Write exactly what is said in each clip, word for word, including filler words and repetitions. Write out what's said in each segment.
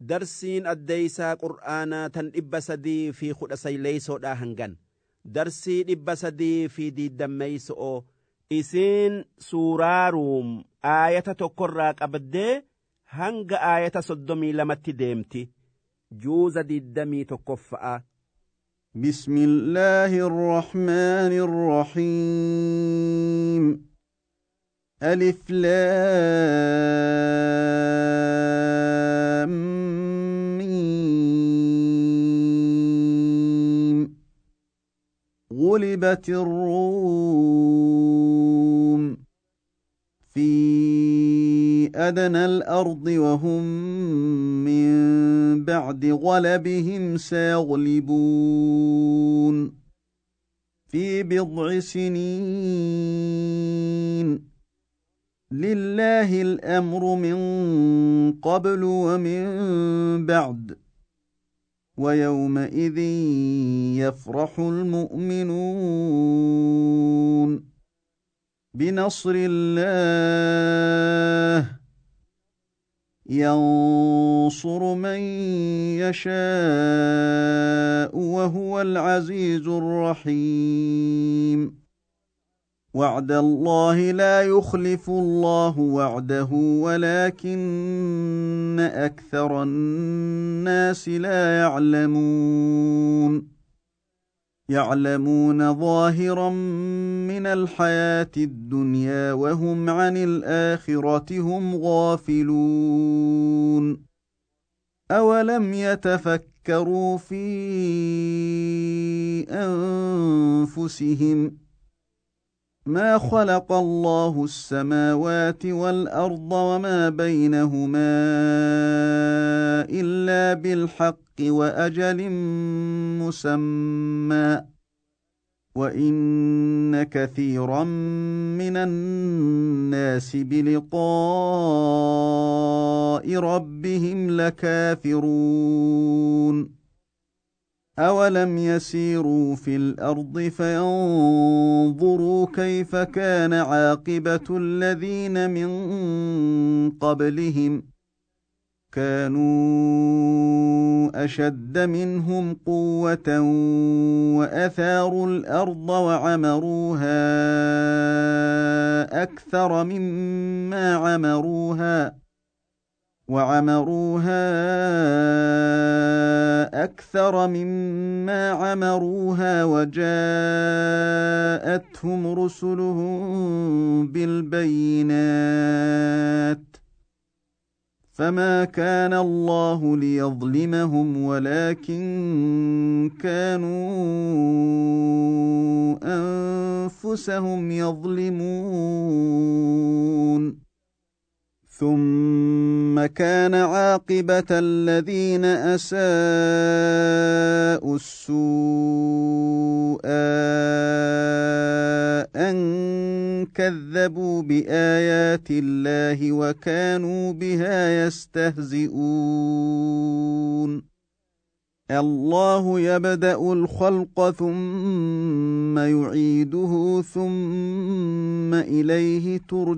Darsiin addeysaa qur'aanaa tan dhibba sadii fi kudha sagaleysoodhaa hangan. Darsii dhibba sadii fi diiddameeyso'oo isiin suuraa ruum aayata tokkorraa qabaddee hanga aayata soddomii lamatti deemti. Juuza diiddamii tokkoffa'a. بسم الله الرحمن الرحيم ألف لام ميم غلبت الروم في أدنى الأرض وهم من بعد غلبهم سيغلبون في بضع سنين لله الأمر من قبل ومن بعد ويومئذ يفرح المؤمنون بنصر الله ينصر من يشاء وهو العزيز الرحيم وعد الله لا يخلف الله وعده ولكن أكثر الناس لا يعلمون يعلمون ظاهرا من الحياة الدنيا وهم عن الآخرة هم غافلون أولم يتفكروا في أنفسهم ما خلق الله السماوات والأرض وما بينهما إلا بالحق وأجل مسمى وإن كثيرا من الناس بلقاء ربهم لكافرون أولم يسيروا في الأرض فينظروا كيف كان عاقبة الذين من قبلهم كانوا أشد منهم قوة وأثاروا الأرض وعمروها أكثر مما عمروها وعمروها أكثر مما عمروها وجاءتهم رسلهم بالبينات فما كان الله ليظلمهم ولكن كانوا أنفسهم يظلمون ثم كان عاقبة الذين أساءوا السوء أن كذبوا بآيات الله وكانوا بها يستهزئون الله يبدأ الخلق ثم يعيده ثم إليه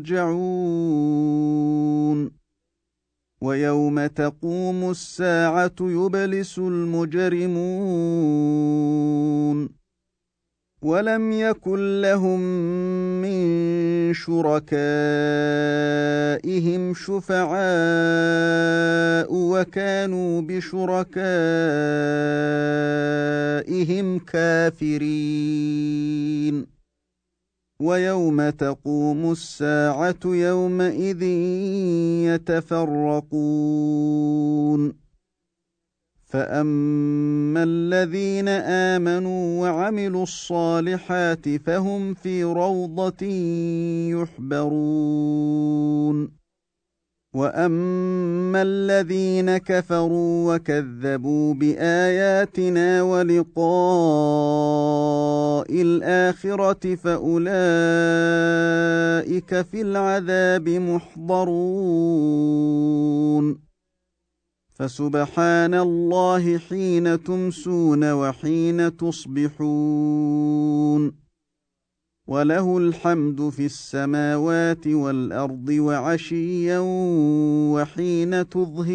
ترجعون ويوم تقوم الساعة يبلس المجرمون ولم يكن لهم من شركائهم شفعاء وكانوا بشركائهم كافرين ويوم تقوم الساعة يومئذ يتفرقون فأما الذين آمنوا وعملوا الصالحات فهم في روضة يحبرون وأما الذين كفروا وكذبوا بآياتنا ولقاء الآخرة فأولئك في العذاب محضرون فسبحان الله حين تمسون وحين تصبحون وله الحمد في السماوات والأرض وعشيا وحين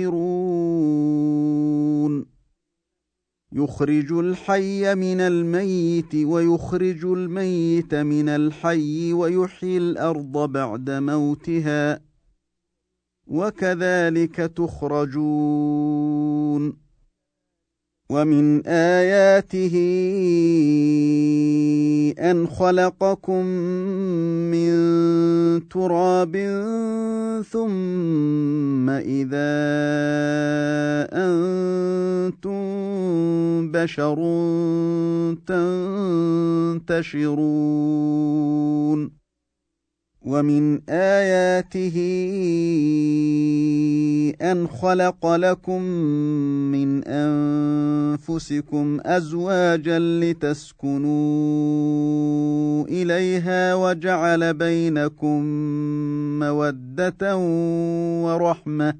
تظهرون يخرج الحي من الميت ويخرج الميت من الحي ويحيي الأرض بعد موتها وكذلك تخرجون ومن آياته أن خلقكم من تراب ثم إذا أنتم بشر تنتشرون ومن آياته أن خلق لكم من أنفسكم أزواجا لتسكنوا إليها وجعل بينكم مودة ورحمة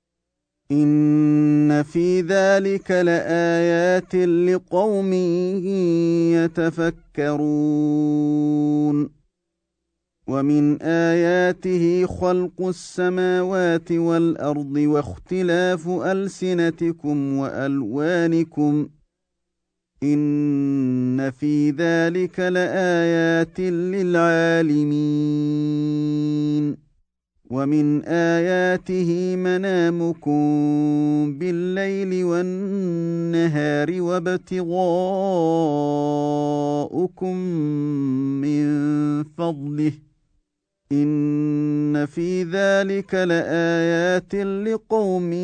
إن في ذلك لآيات لقوم يتفكرون ومن آياته خلق السماوات والأرض واختلاف ألسنتكم وألوانكم إن في ذلك لآيات للعالمين ومن آياته منامكم بالليل والنهار وابتغاؤكم من فضله إن في ذلك لآيات لقوم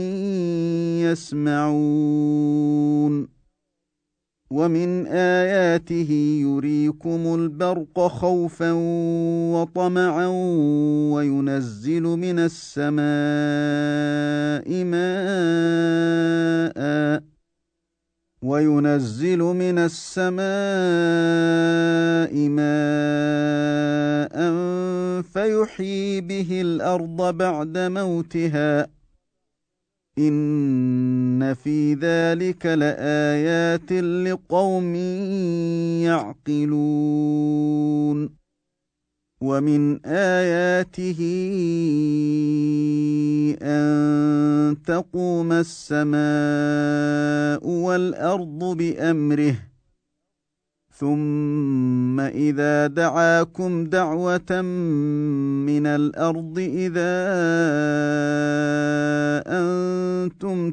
يسمعون ومن آياته يريكم البرق خوفا وطمعا وينزل من السماء ماء وينزل من السماء ماء فيحيي به الأرض بعد موتها إن في ذلك لآيات لقوم يعقلون ومن آياته أن تقوم السماء والأرض بأمره ثم إذا دعاكم دعوة من الأرض إذا أنتم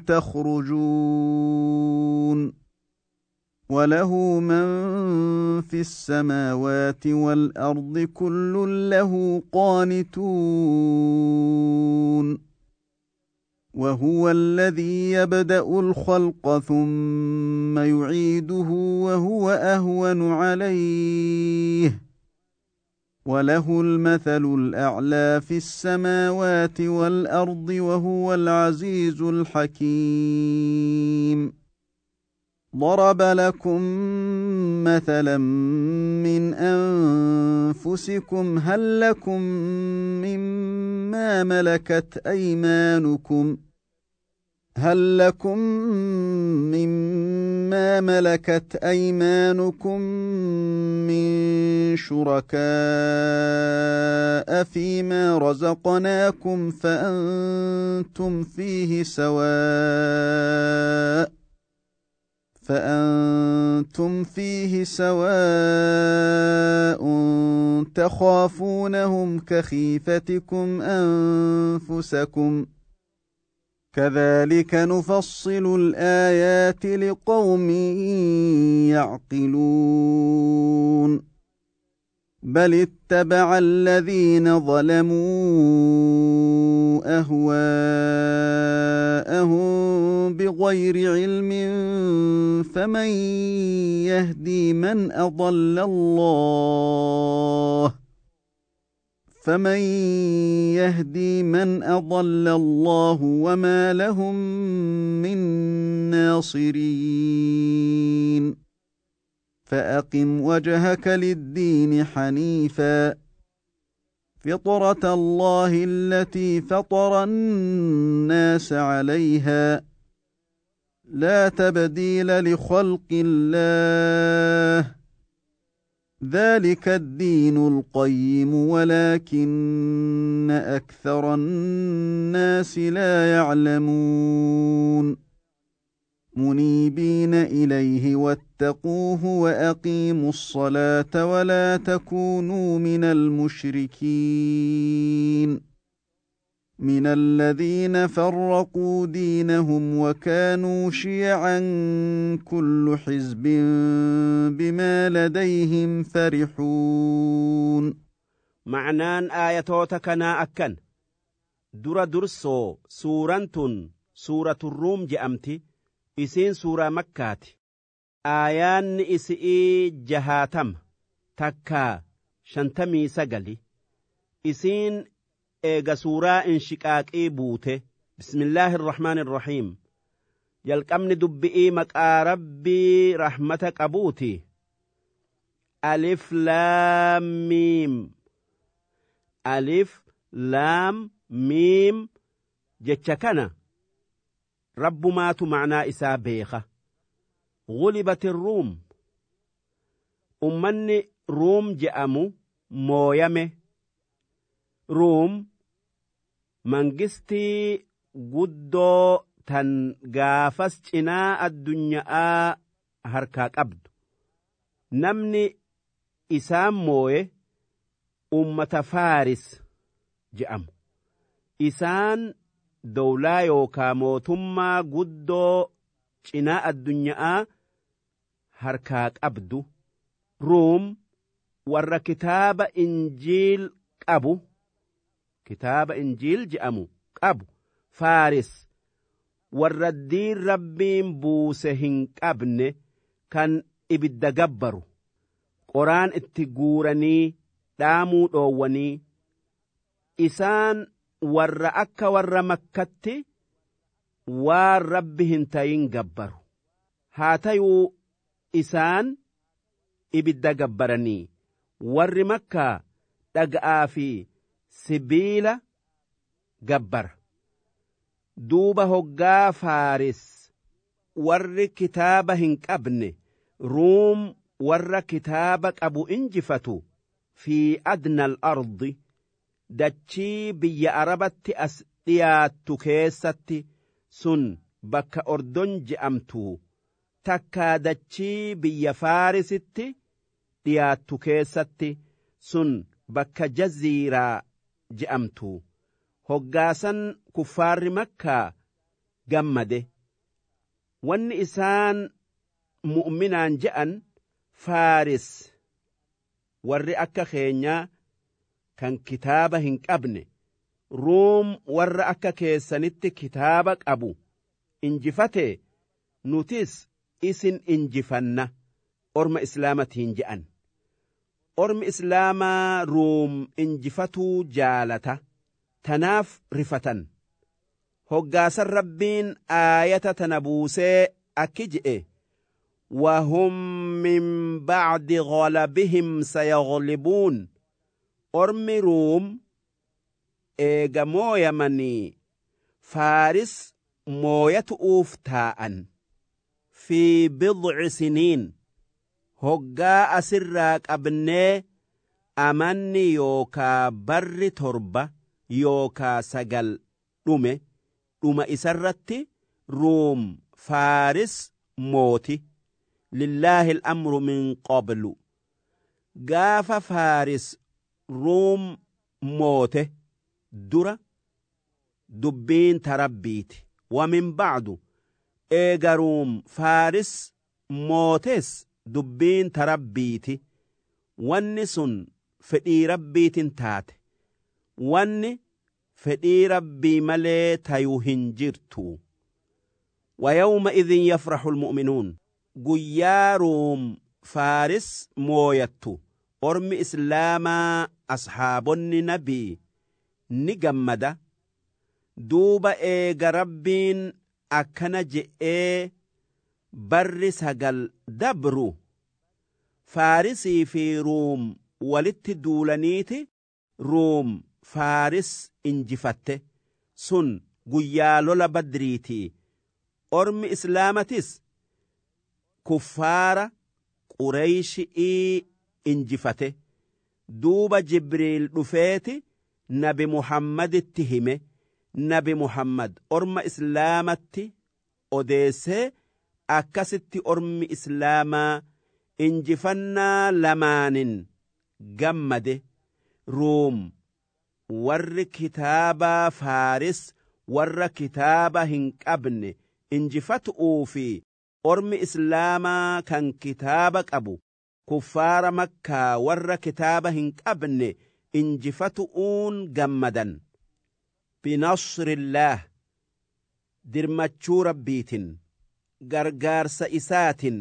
تخرجون وله من في السماوات والأرض كل له قانتون وهو الذي يبدأ الخلق ثم يعيده وهو أهون عليه وله المثل الأعلى في السماوات والأرض وهو العزيز الحكيم ضرب لكم مثلا من أنفسكم هل لكم مما ملكت أيمانكم هل لكم مما ملكت أيمانكم من شركاء فيما رزقناكم فأنتم فيه سواء فأنتم فيه سواء تخافونهم كخيفتكم أنفسكم كذلك نفصل الآيات لقوم يعقلون بل اتبع الذين ظلموا أهواءهم بغير علم فمن يهدي من أضل الله فمن يهدي من أضل الله وما لهم من ناصرين فأقم وجهك للدين حنيفا فطرة الله التي فطر الناس عليها لا تبديل لخلق الله ذلك الدين القيم ولكن أكثر الناس لا يعلمون منيبين إليه واتقوه وأقيموا الصلاة ولا تكونوا من المشركين من الذين فرقوا دينهم وكانوا شيعا كل حزب بما لديهم فرحون. معنان آياتوتا كنا أكن درا درسو سورة سورة الروم جأمتي إسين سورة مكة آيان إسئي جهاتم تكا شنتمي سقلي إسين إيغا سورة إنشقاق إيبوته بسم الله الرحمن الرحيم يلقمن دبئي مكا ربي رحمتك أبوتي ألف لام ميم ألف لام ميم جتشكنا رب مات معنى إسا بيخة غلبت الروم أمني روم جأمو مويمه روم منجستي قدو تن غافس چنا الدنيا هركاك أبد نمني إسام موي أمة فارس جأم إسان دولا يوكا موتما قدو چنا الدنيا هركاك أبد روم ور كتاب إنجيل أبو كتاب إنجيل جأمو أبو فارس والردين ربين بوسهن أبن كان إبدا جبرو قرآن اتقورني دامو دووني إسان ور أكا ور مكتي والربهن تاين جبرو هاتيو إسان إبدا جبرني ور مكة دقآفي سبيلا جبر دوبا هقا فارس ور كتابهن أبن روم ور كتابك أبو إنجفتو في أدنى الأرض دتشي بي أربت أسئيات كيست سن بك أردن جأمتو تكا دتشي بي فارست ديات كيست سن بك جزيرا جأمتو هقاسا كفار مكة جمده وان إسان مؤمنان جأن فارس ور أكا خينيا كان كتابهن أبن روم ور أكا كيسانت كتابك أبو إنجفته نوتيس إسن إنجفن أرم إسلامتهن جأن أرم إسلاما روم إنجفتو جالته تناف رفتن هقاس الربين آية تنبوسي أكجئ وهم من بعد غلبهم سيغلبون أرم روم إيغا مويا مني فارس موية أوفتاء في بضع سنين هقا أسراك أبني أمني يوكا بر تربة يوكا سجل دومي دوما إسرتي روم فارس موتي لله الأمر من قبل قاف فارس روم موته درة دبين تربيت ومن بعد إيغا روم فارس موتس دبين تربيت ونسن فدي ربيت تات wanni fedhii rabbii malee tayuu hin jirtu wayawma idhin yafrahu almu'minuun guyyaa ruum faaris mooyattu ormi islaamaa ashaabonni nabii ni gammada duuba eega rabbiin akkana je'ee barri sagal dabru faarisii fi ruum walitti duulaniiti ruum faaris injifatte sun guyyaa lola badriitii ormi islaamatis kuffaara qureeyshii injifate duuba jibriil dhufeeti nabi muhammaditti hime nabi muhammad orma islaamatti odeessee akkasitti ormi islaamaa injifannaa lamaanin gammade ruum warri kitaabaa faaris warra kitaaba hin qabne injifatu'uu fi ormi islaamaa kan kitaaba qabu kuffaara makkaa warra kitaaba hin qabne injifatu'uun gammadan binasrillaah dirmachuu rabbiitin gargaarsa isaatin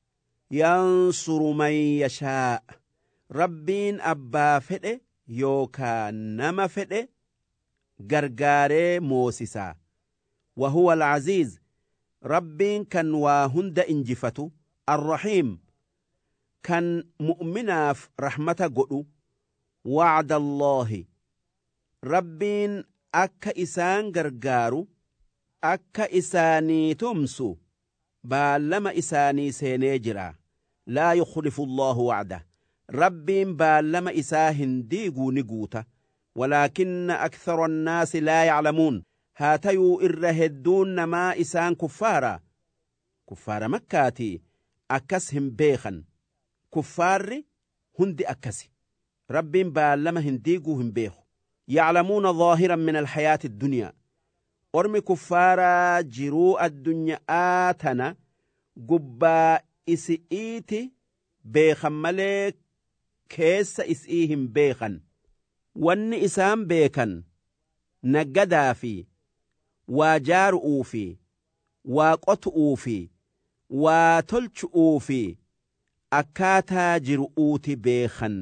yansuru man yashaa rabbiin abbaa fedhe yookaa nama fedhe gargaaree moosisaa wahuwa alcaziiz rabbiin kan waa hunda injifatu arrahiim kan mu'minaaf rahmata godhu wacda allaahi rabbiin akka isaan gargaaru akka isaanii tumsu baallama isaanii seenee jira laa yukhlifu allaahu wacda rabbiin baallama isaa hin diiguu ni guuta walaakinna akthara annaasi laa yaclamuun haa tayuu irra hedduun namaa isaan kuffaara kuffaara makkaatii akkas hin beekan kuffaarri hundi akkasi rabbiin baallama hin diiguu hin beeku yaclamuuna dhaahiran min alhayaati addunyaa ormi kuffaaraa jiruu addunyaa tana gubbaa isi'iiti beekan malee keessa is'ii hin beekan wanni isaan beekan naggadaa fi waa jaaru'uu fi waa qotu'uu fi waa tolchu'uu fi akkaataa jiru'uuti beekan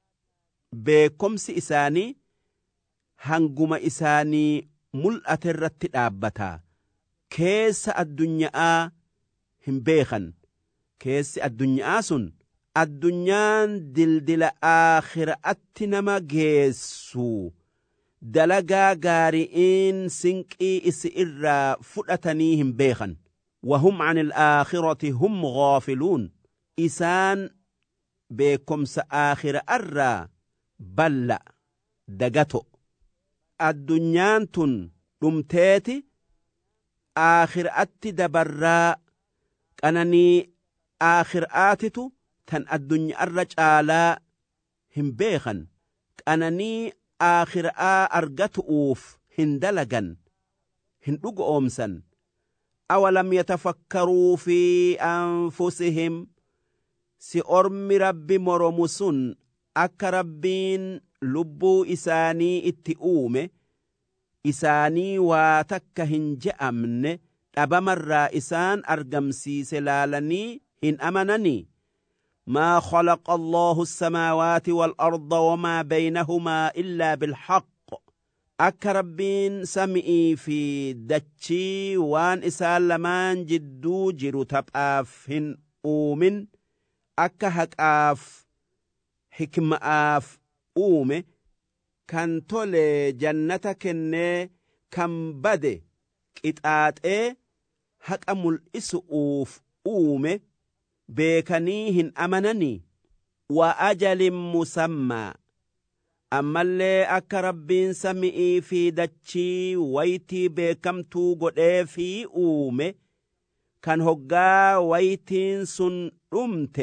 beekomsi isaanii hanguma isaanii mul'ate irratti dhaabbataa keessa addunyaa hin beekan keessi addunyaa sun addunyaan dildila aakhiraatti nama geessu dalagaa gaari'iin sinqii isi irraa fudhatanii hin beekan wahum an alaakhirati hum gaafiluun isaan beekomsa aakhira irraa balla dagato addunyaan tun dhumteeti aakhiraatti dabarraa qananii aakhiraatitu tan addunyaa irra caalaa hin beekan qananii aakhiraa argatu'uuf hin dalagan hin dhugoomsan awalam yatafakkaruu fi anfusihim si ormi rabbi moromu sun akka rabbiin lubbuu isaanii itti uume isaanii waa takka hin je'amne dhabamarraa isaan argamsiise laalanii hin amananii ما خلق الله السماوات والأرض وما بينهما إلا بالحق akka rabbiin samii fi dachii waan isaan lamaan jidduu jiru taphaaf hin uumin akka haqaaf hikma'aaf uume kan tole jannata kennee kan bade qixaaxee haqa mul'isu'uuf uume beekanii hin amananii wa ajalin musammaa ammallee akka rabbiin samii fi dachii waytii beekamtuu godhee fi uume kan hoggaa waytiin sun dhumte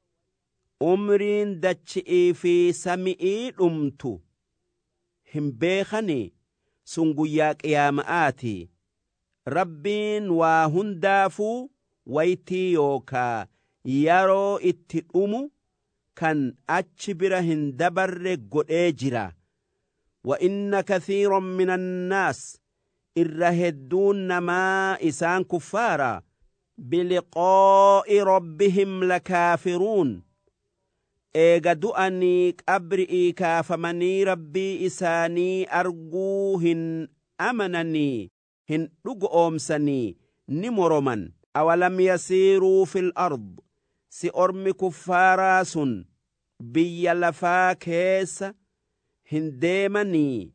umriin dachii fi samii dhumtu hin beekanii sun guyyaa qiyaama'aati rabbiin waa hundaafuu waytii yookaa yeroo itti dhumu kan achi bira hin dabarre godhee jira wa inna kathiiran min annaas irra hedduun namaa isaan kuffaara biliqaa'i rabbihim lakaafiruun eega du'anii qabri'ii kaafamanii rabbii isaanii arguu hin amananii hin dhugoomsanii ni moroman awalam yasiiruu fil ard si ormi kuffaaraa sun biyya lafaa keessa hin deemanii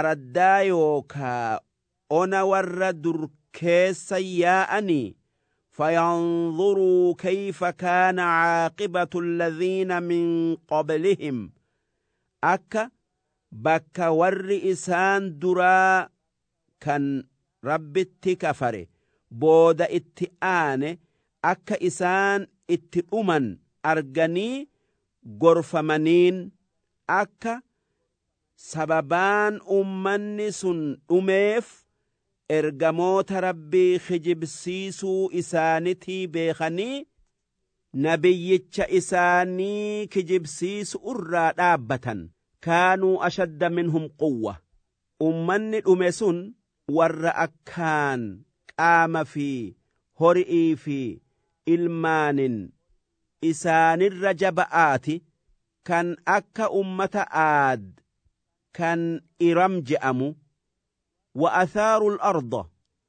araddaa yookaa ona warra dur keessa yaa'anii فينظروا كيف كان عاقبة الذين من قبلهم أكا بك ور إسان درا كان رب التكفر بود اتآن أكا إسان اتؤمن أرغني غرفمنين أكا سببان أمني سن أميف ergamoota rabbii kijibsiisuu isaanitii beekanii nabiyyicha isaanii kijibsiisu irraa dhaabbatan kaanuu ashadda minhum quwwa ummanni dhume sun warra akkaan qaama fi hori'ii fi ilmaanin isaanirra jaba'aati kan akka ummata aad kan iram je'amu وأثاروا الأرض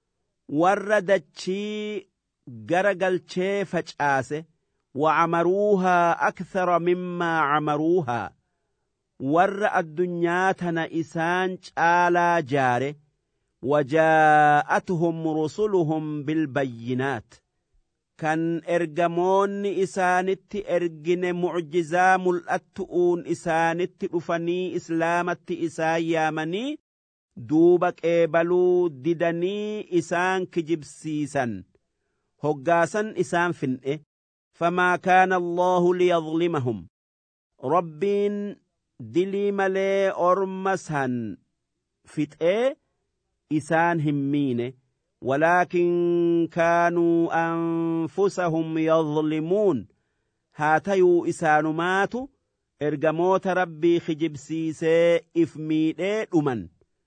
وردتشي غرقل شي فجآسه وعمروها أكثر مما عمروها ور الدنيا تنئسان على جاره وجاءتهم رسلهم بالبينات كان إرجمون إسانت إرجن معجزا ملأتؤون إسانت أفني إسلامت إسايامني duuba qeebaluu didanii isaan kijibsiisan hoggaasan isaan fin'e famaa kaana allahu liyadlimahum rabbiin dilii malee orma san fixee isaan hin miine walaakin kaanuu anfusahum yadlimuun haa tayuu isaanumaatu ergamoota rabbii kijibsiisee if miidhee dhuman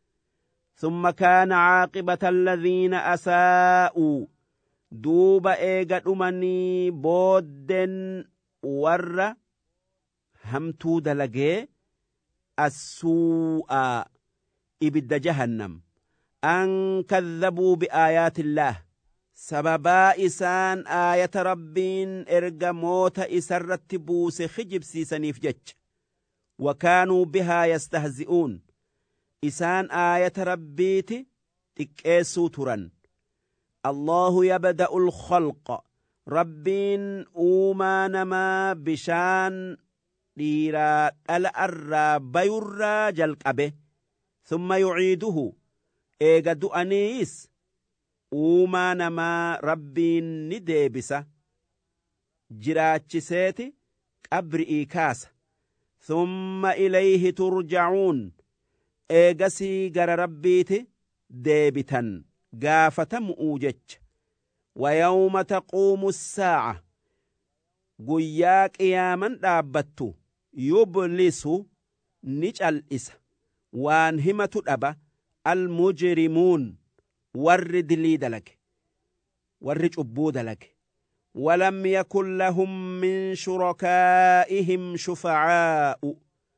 ثم كان عاقبة الذين أساءوا دوب إيغا أمني بودن ور همتو دلقي السوء إبد جهنم أن كذبوا بآيات الله سببا إسان آية ربين إرغا موت إسرت بوس خجب سيسنيف جج وكانوا بها يستهزئون إسان آية ربيتي تكيسو تران الله يبدأ الخلق ربين أوما نما بشان ديرا الأرى بيرا جلقبه ثم يعيده إيغا دؤنيس أوما نما ربين نديبسا جراتشسيتي قبرئي كاس ثم إليه ترجعون eegasii gara rabbiiti deebitan gaafatamu'uu jecha wayawma taquumu saaca guyyaa qiyaaman dhaabbattu yublisu ni cal'isa waan himatu dhaba almujrimuun warri dilii dalage warri cubbuu dalage walam yakun lahum min shurakaa'ihim shufacaa'u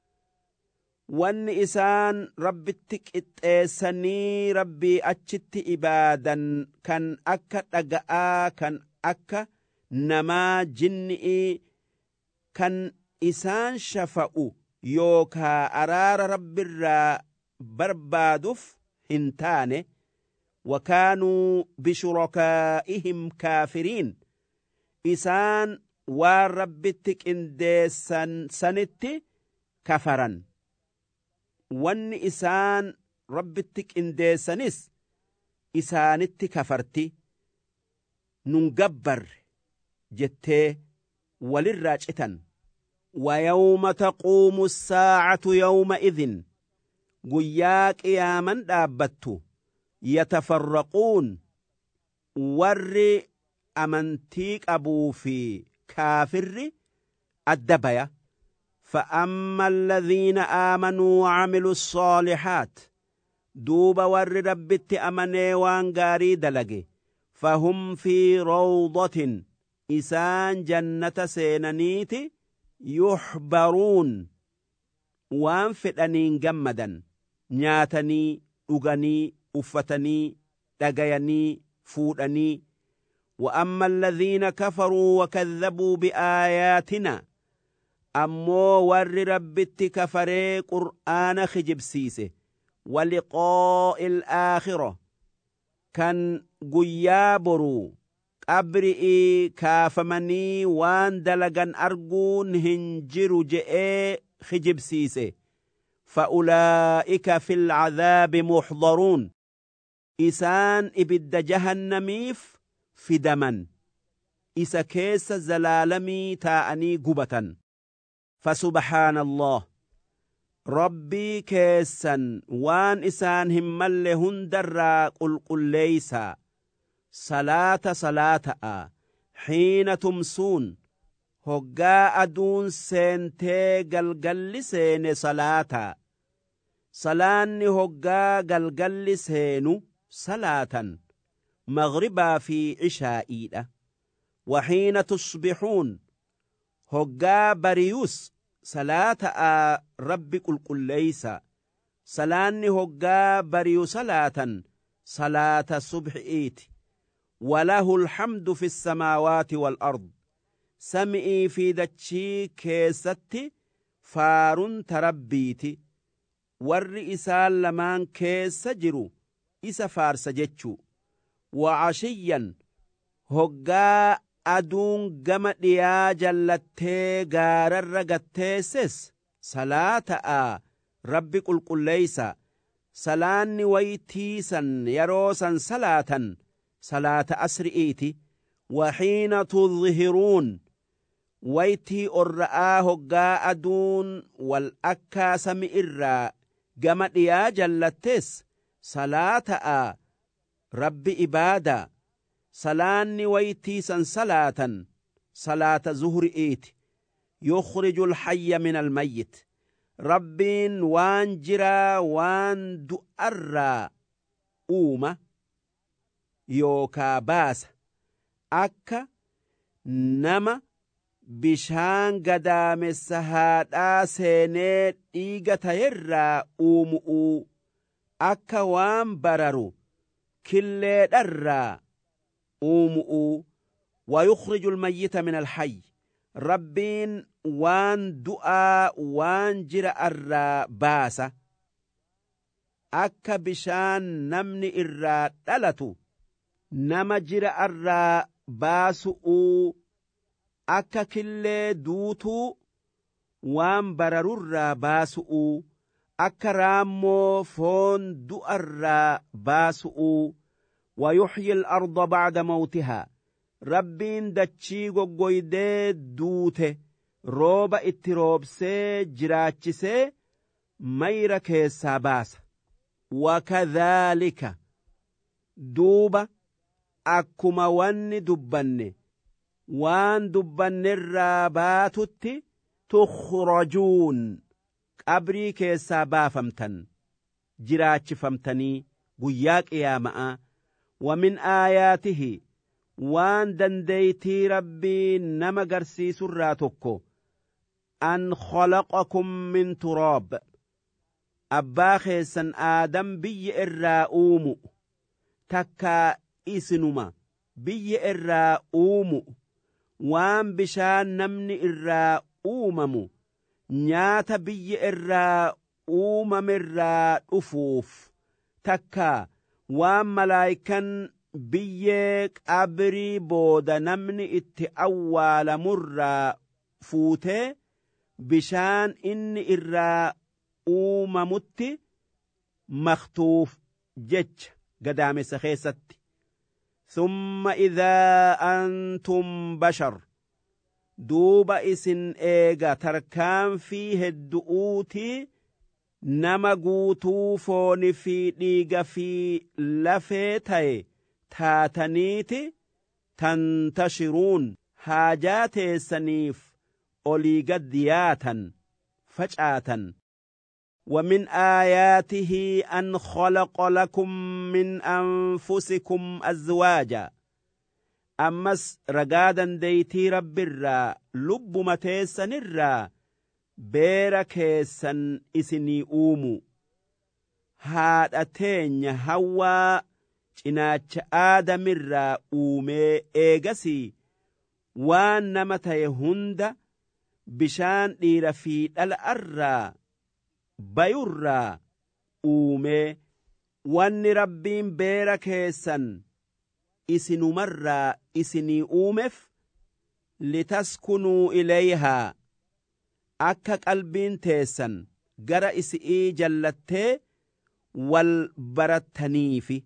wanni isaan rabbitti qixxeessanii rabbii achitti ibaadan kan akka dhaga'aa kan akka namaa jinni'ii kan isaan shafa'u yookaa araara rabbirraa barbaaduuf hin taane wakaanuu bishurakaa'ihim kaafiriin isaan waan rabbitti qindeessan sanitti kafaran wanni isaan rabbitti qindeessanis isaanitti kafarti nun gabbarre jettee walirraa citan ويوم تقوم الساعة يومئذ قيا قياما دابتو يتفرقون ور أمنتيك أبو في كافر الدبية فأما الذين آمنوا وعملوا الصالحات دوب ور ربت أمني وانقاري دلقي فهم في روضة إسان جنة سينانيتي يحبرون وان فتنين جمدا نياتني أغني أفتني تغيني فودني وأما الذين كفروا وكذبوا بآياتنا أمو ور ربت كفري قرآن خجب سيسه ولقاء الآخرة كان قيابرو qabri'ii kaafamanii waan dalagan arguun hin jiru je'ee kijibsiise fa'ulaa'ika fil cadaabi muxdaruun isaan ibidda jahannamiif fidaman isa keessa zalaalamii taa'anii gubatan fasubhaana allah rabbii keessan waan isaan hin malle hundarraa qulqulleeysaa salaata salaata'a xiina tumsuun hoggaa aduun seentee galgalli seene salaata salaanni hoggaa galgalli seenu salaatan maghribaa fi cishaa'iidha waxiina tusbixuun hoggaa bariyus salaata'a rabbi qulqulleeysa salaanni hoggaa bariyu salaatan salaata subxi'iiti walahu alhamdu fi الsamaawaati waalard sami'ii fi dachii keessatti faarunta rabbiiti warri isaan lamaan keessa jiru isa faarsa jechuu wacashiyyan hoggaa aduun gama dhiyaa jallattee gaararra gatteesses salaata'a rabbi qulqulleeysa salaanni waytiisan yeroosan salaatan salaata asri'iiti waxiina tudhiruun waytii orra'aa hoggaa aduun wal akkaa sami irraa gama dhiyaa jallattees salaata'a rabbi ibaada salaanni waytiisan salaatan salaata zuhri'iiti yukhriju alhayya min almayyit rabbiin waan jiraa waan du'arraa uuma yookaa baasa akka nama bishaan gadaamessa haadhaa seenee dhiiga tayerraa uumu'uu akka waan bararu killeedharraa uumu'uu wayukhriju almayyita min alhayy rabbiin waan du'aa waan jira'arraa baasa akka bishaan namni irraa dhalatu nama jira'arraa baasu'uu akka killee duutuu waan bararurraa baasu'uu akka raammoo foon du'arraa baasu'uu wayuxyi al-arda bacda mawtihaa rabbiin dachii goggoydee duute rooba itti roobsee jiraachisee mayra keessaa baasa wakadhaalika duuba akkuma wanni dubbanne waan dubbannerraa baatutti tukhrajuun qabrii keessaa baafamtan jiraachifamtanii guyyaa qiyaama'aa ومن آياته وان دنديتي ربي نما قرسيس الراتكو أن خلقكم من تراب أباخيسا آدم بي الرأوم تكا إسنما بي الرأوم وان بشان نمني الرأومم نيات بي الرأومم الرأفوف تكا waan malaayikan biyyee qabrii booda namni itti awwaalamurraa fuutee bishaan inni irraa uumamutti maktuuf jecha gadaamessa keessatti summa idhaa antum bashar duuba isin eega tarkaanfii heddu'uutii nama guutuu fooni fi dhiiga fi lafee ta'e taataniiti tantashiruun haajaa teessaniif olii gad yaatan facaatan ومن آياته أن خلق لكم من أنفسكم أزواجا أمس رقادا ديتي رب الرا لب متيسن الرا beera keessan isinii uumu haadha teenya hawwaa cinaacha aadamirraa uumee eegasii waan nama ta'e hunda bishaan dhiira fi dhala'arraa bayurraa uumee wanni rabbiin beera keessan isinumarraa isinii uumeef litaskunuu ilayhaa akka qalbiin teessan gara isi'ii jallattee wal barattaniifi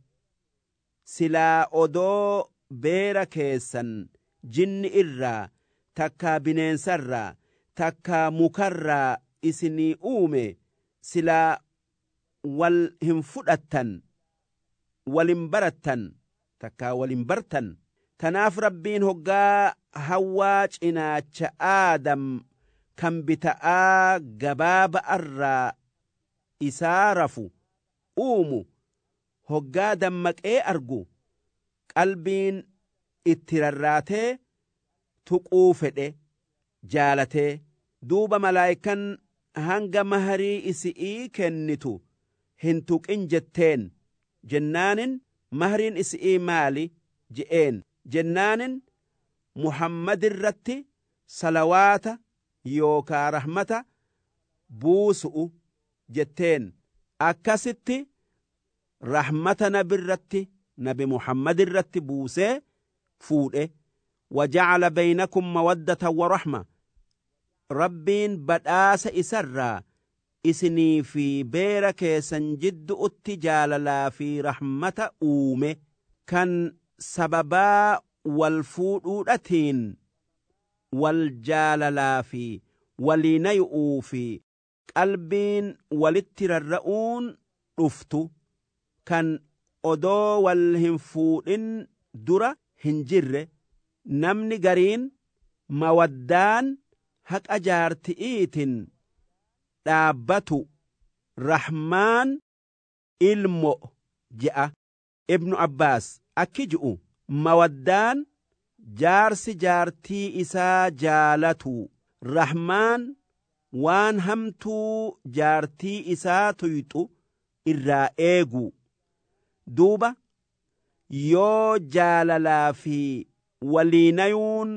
silaa odoo beera keessan jinni irraa takkaa bineensarraa takkaa mukarraa isinii uume silaa wal hin fudhattan walin barattan takkaa walin bartan. Tanaaf rabbiin hoggaa hawwaa cinaacha aadam kan bita'aa gabaaba'arraa isaa rafu uumu hoggaa dammaqee argu qalbiin itti rarraatee tuquu fedhe jaalatee duuba malaayikan hanga maharii isi'ii kennitu hin tuqin jetteen jennaanin mahariin isi'ii maali je'een jennaanin Muhammad irratti salawaata yookaa rahmata buusu'u jetteen akkasitti rahmata nabirratti nabi Muhammad irratti buusee fuudhe waja'ala baynakum mawaddatan wa rahma rabbiin badhaasa isarraa isinii fi beera keessan jidduutti jaalalaa fi rahmata uume kan sababaa wal fuudhuudhatiin wal jaalalaa fi waliinayu'uu fi qalbiin walitti rarra'uun dhuftu kan odoo wal hin fuudhin dura hin jirre namni gariin mawaddaan haqa jaarti'iitin dhaabbatu rahmaan ilmo je'a. Ibnu Abbaas akki ji'u mawaddaan jaarsi jaartii isaa jaalatu rahmaan waan hamtuu jaartii isaa tuyxu irraa eegu duuba yoo jaalalaa fi waliinayuun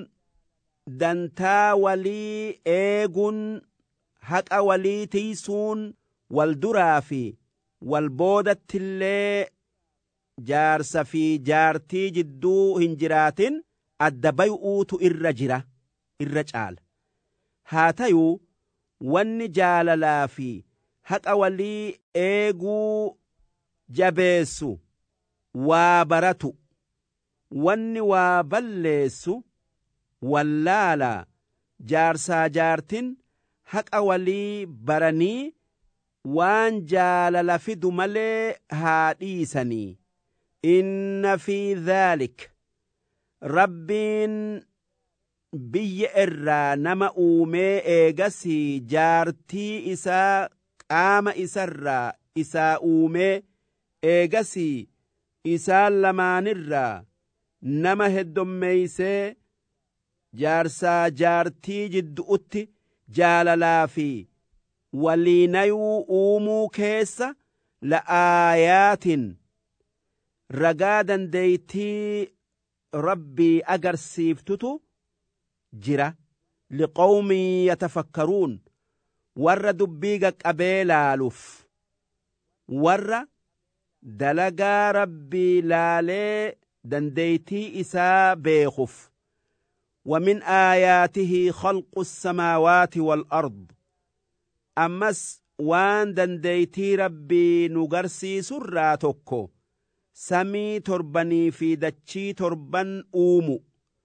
dantaa walii eeguun haqa walii tiisuun wal duraa fi wal boodattillee jaarsa fi jaartii jidduu hin jiraatin adda bay'uutu irra jira irra caala haa tayuu wanni jaalalaa fi haqa walii eeguu jabeessu waa baratu wanni waa balleessu wallaalaa jaarsaa jaartin haqa walii baranii waan jaalala fidu malee haa dhiisanii. Inna fi dhaalik rabbiin biyya irraa nama uumee eegasii jaartii isaa qaama isarraa isaa uumee eegasii isaan lamaanirraa nama heddommeeysee jaarsaa jaartii jidduutti jaalalaa fi waliinayuu uumuu keessa la'aayaatin ragaa dandeeytii rabbii agarsiiftutu jira liqawmin yatafakkaruun warra dubbii qaqqabee laaluuf warra dalagaa rabbii laalee dandeeytii isaa beekuuf ومن آياته خلق السماوات والأرض أمس وان دنديتي ربي نغرسي سراتكو سمي تربني في دتشي تربن أومو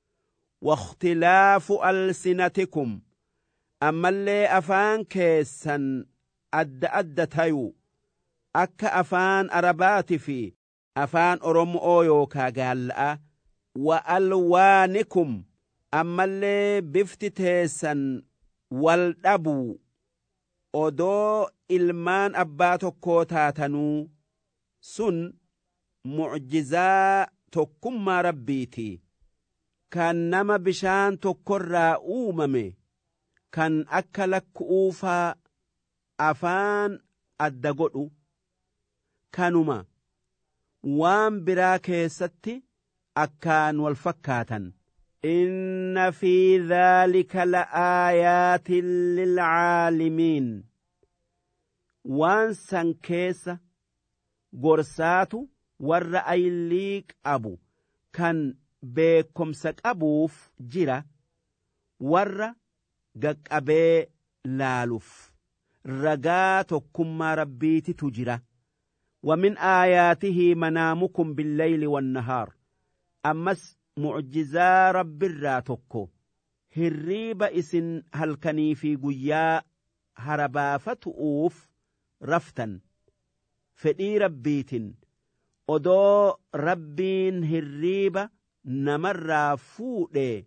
واختلاف ألسنتكم أما اللي أفان كيسا أد أد تيو أكا أفان أربات في أفان أرم أويوكا قال وألوانكم أما اللي بفتتيسا والأبو odoo ilmaan abbaa tokkoo taatanuu sun mucjizaa tokkummaa rabbiiti kan nama bishaan tokkorraa uumame kan akka lakku'uufaa afaan adda godhu kanuma waan biraa keessatti akkaan wal fakkaatan. إن في ذلك لآيات للعالمين وان سنكيس غرساتو والرأي ليك أبو kan beekomsa qabuuf jira warra gaqqabee laaluuf ragaa tokkummaa rabbiititu jira. ومن آياته منامكم بالليل والنهار أمس معجزا رب الراتكو هريب إسن هلكني في قيا هربا فتؤوف رفتا فدي ربيت أدو ربين هريب نمر فوء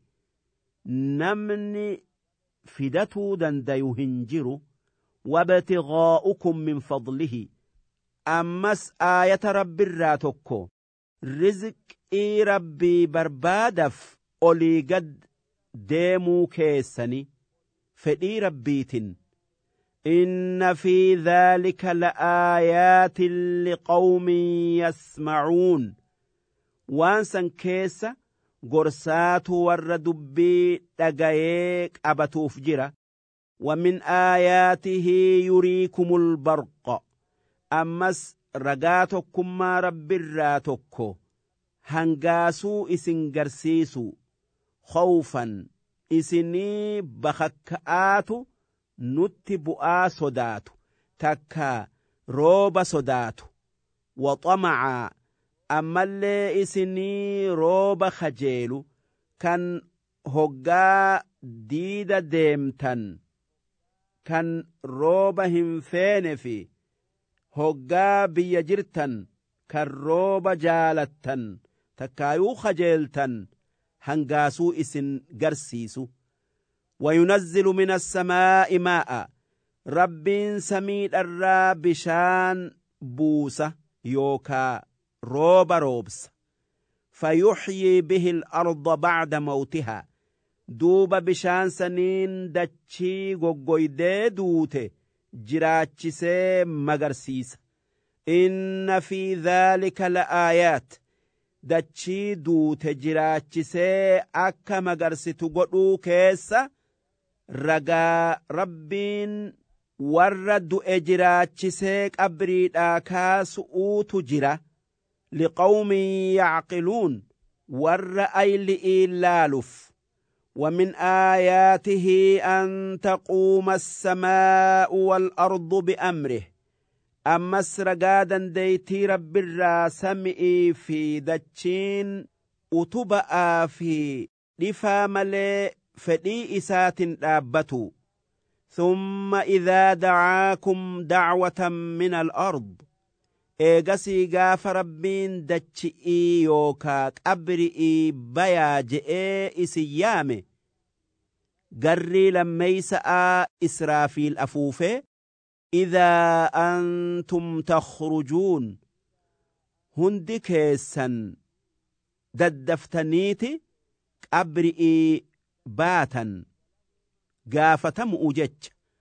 نمني فدتو دنديو هنجرو وابتغاؤكم من فضله أمس آية رب الراتكو رزق إي ربي بربادف أولي قد ديمو كيسني فدي ربيت إن في ذلك لآيات لقوم يسمعون وانسان كيسة قرسات والردبي تقايك أبتوف جرة ومن آياته يريكم البرق أمس رقاتكما رب الراتكو هنقاسو إسن قرسيسو خوفا إسني بخكآتو نتبؤا صداتو تكا روب صداتو وطمعا أما اللي إسني روب خجيلو كان هقا ديد ديمتن كان روب هنفين في هقا بيجرتن كان روب جالتن تكايو خجيلتن هنقاسو إسن قرسيسو وينزل من السماء ماء رب سميد الراب بشان بوسة يوكا روب روبس فيحيي به الأرض بعد موتها دوب بشان سنين دچي غوغويدي دوته جراچسي مغرسيس إن في ذلك لآيات دچي دوته جراچسي أكا مغرسيتو غدو كيسا رقا ربين ورد إجراچسي قبري آكاس أوتو جرا لقوم يعقلون ور أيل إلالف ومن آياته أن تقوم السماء والأرض بأمره أما سرقادا ديتي رب الراسمئي في دچين أتبأ في دفا ملي فدي إسات دابتو ثم إذا دعاكم دعوة من الأرض إيغسي غاف ربين دچئي يوكاك أبرئي بيا جئي إسيامي قري لميسأ إسرافيل أفوفي إذا أنتم تخرجون هندي كيسا ددفتنيتي أبرئي باتا قافتم أجج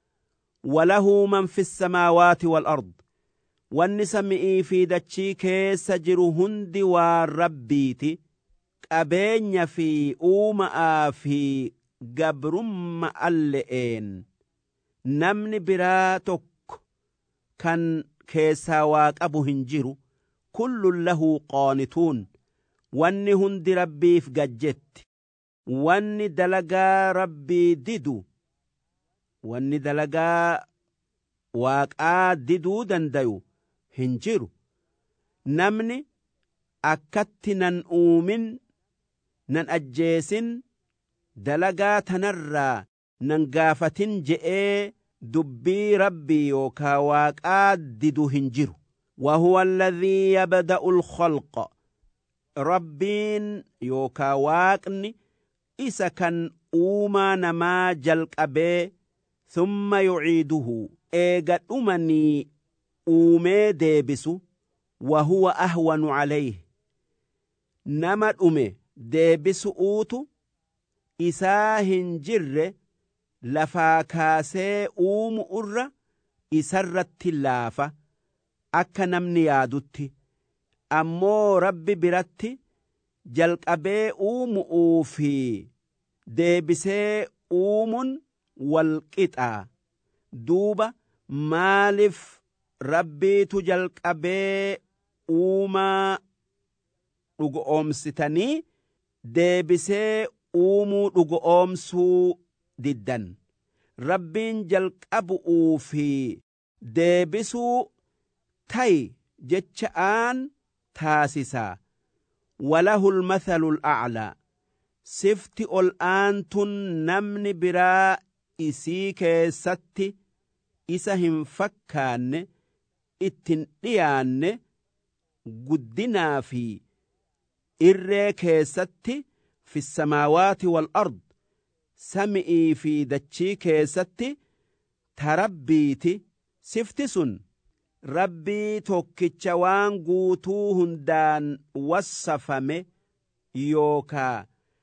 وله من في السماوات والأرض والنسمئي في دچي كيس جرو هندي والربيتي قبين في أومأ في قبرم اللئين نمن براتك كان كيسا واقبو هنجرو كل له قانتون واني هندي ربي في قجت واني دلقا ربي ددو واني دلقا واقا ددو دنديو هنجرو نمني أكت نن أومن نن أجيسن دلقا تنرى نن قافتن جئي دبي ربي يوكا واقا ددو هنجرو وهو الذي يبدأ الخلق ربين يوكا واقني إسا كان أوما نما جلق أبي ثم يعيده إيغا أمني أومي ديبسو وهو أهون عليه نما أمي ديبسو أوتو إساهن جر لفاكاسي أوم أرى إسرت اللافة أكا نمني يادوتي أمو ربي براتي جلق أبي أوم أوفي ديبسي أوم والقطع دوبا مالف ربي تجلق أبي أوما dhugoomsitanii deebisee uumuu dhugoomsuu diddan. Rabbiin jalqabu'uu fi deebisuu ta'i jecha'aan taasisaa. Walahul mathalul a'laa. Sifti ol aantun namni biraa isii keessatti isa hin fakkaanne ittin dhiyaanne guddinaa fi irree keessatti fi samaawaati wal ard sami'ii fi dachii keessatti tarabbiiti. Sifti sun rabbii tokkicha waan guutuu hundaan wassafame yookaa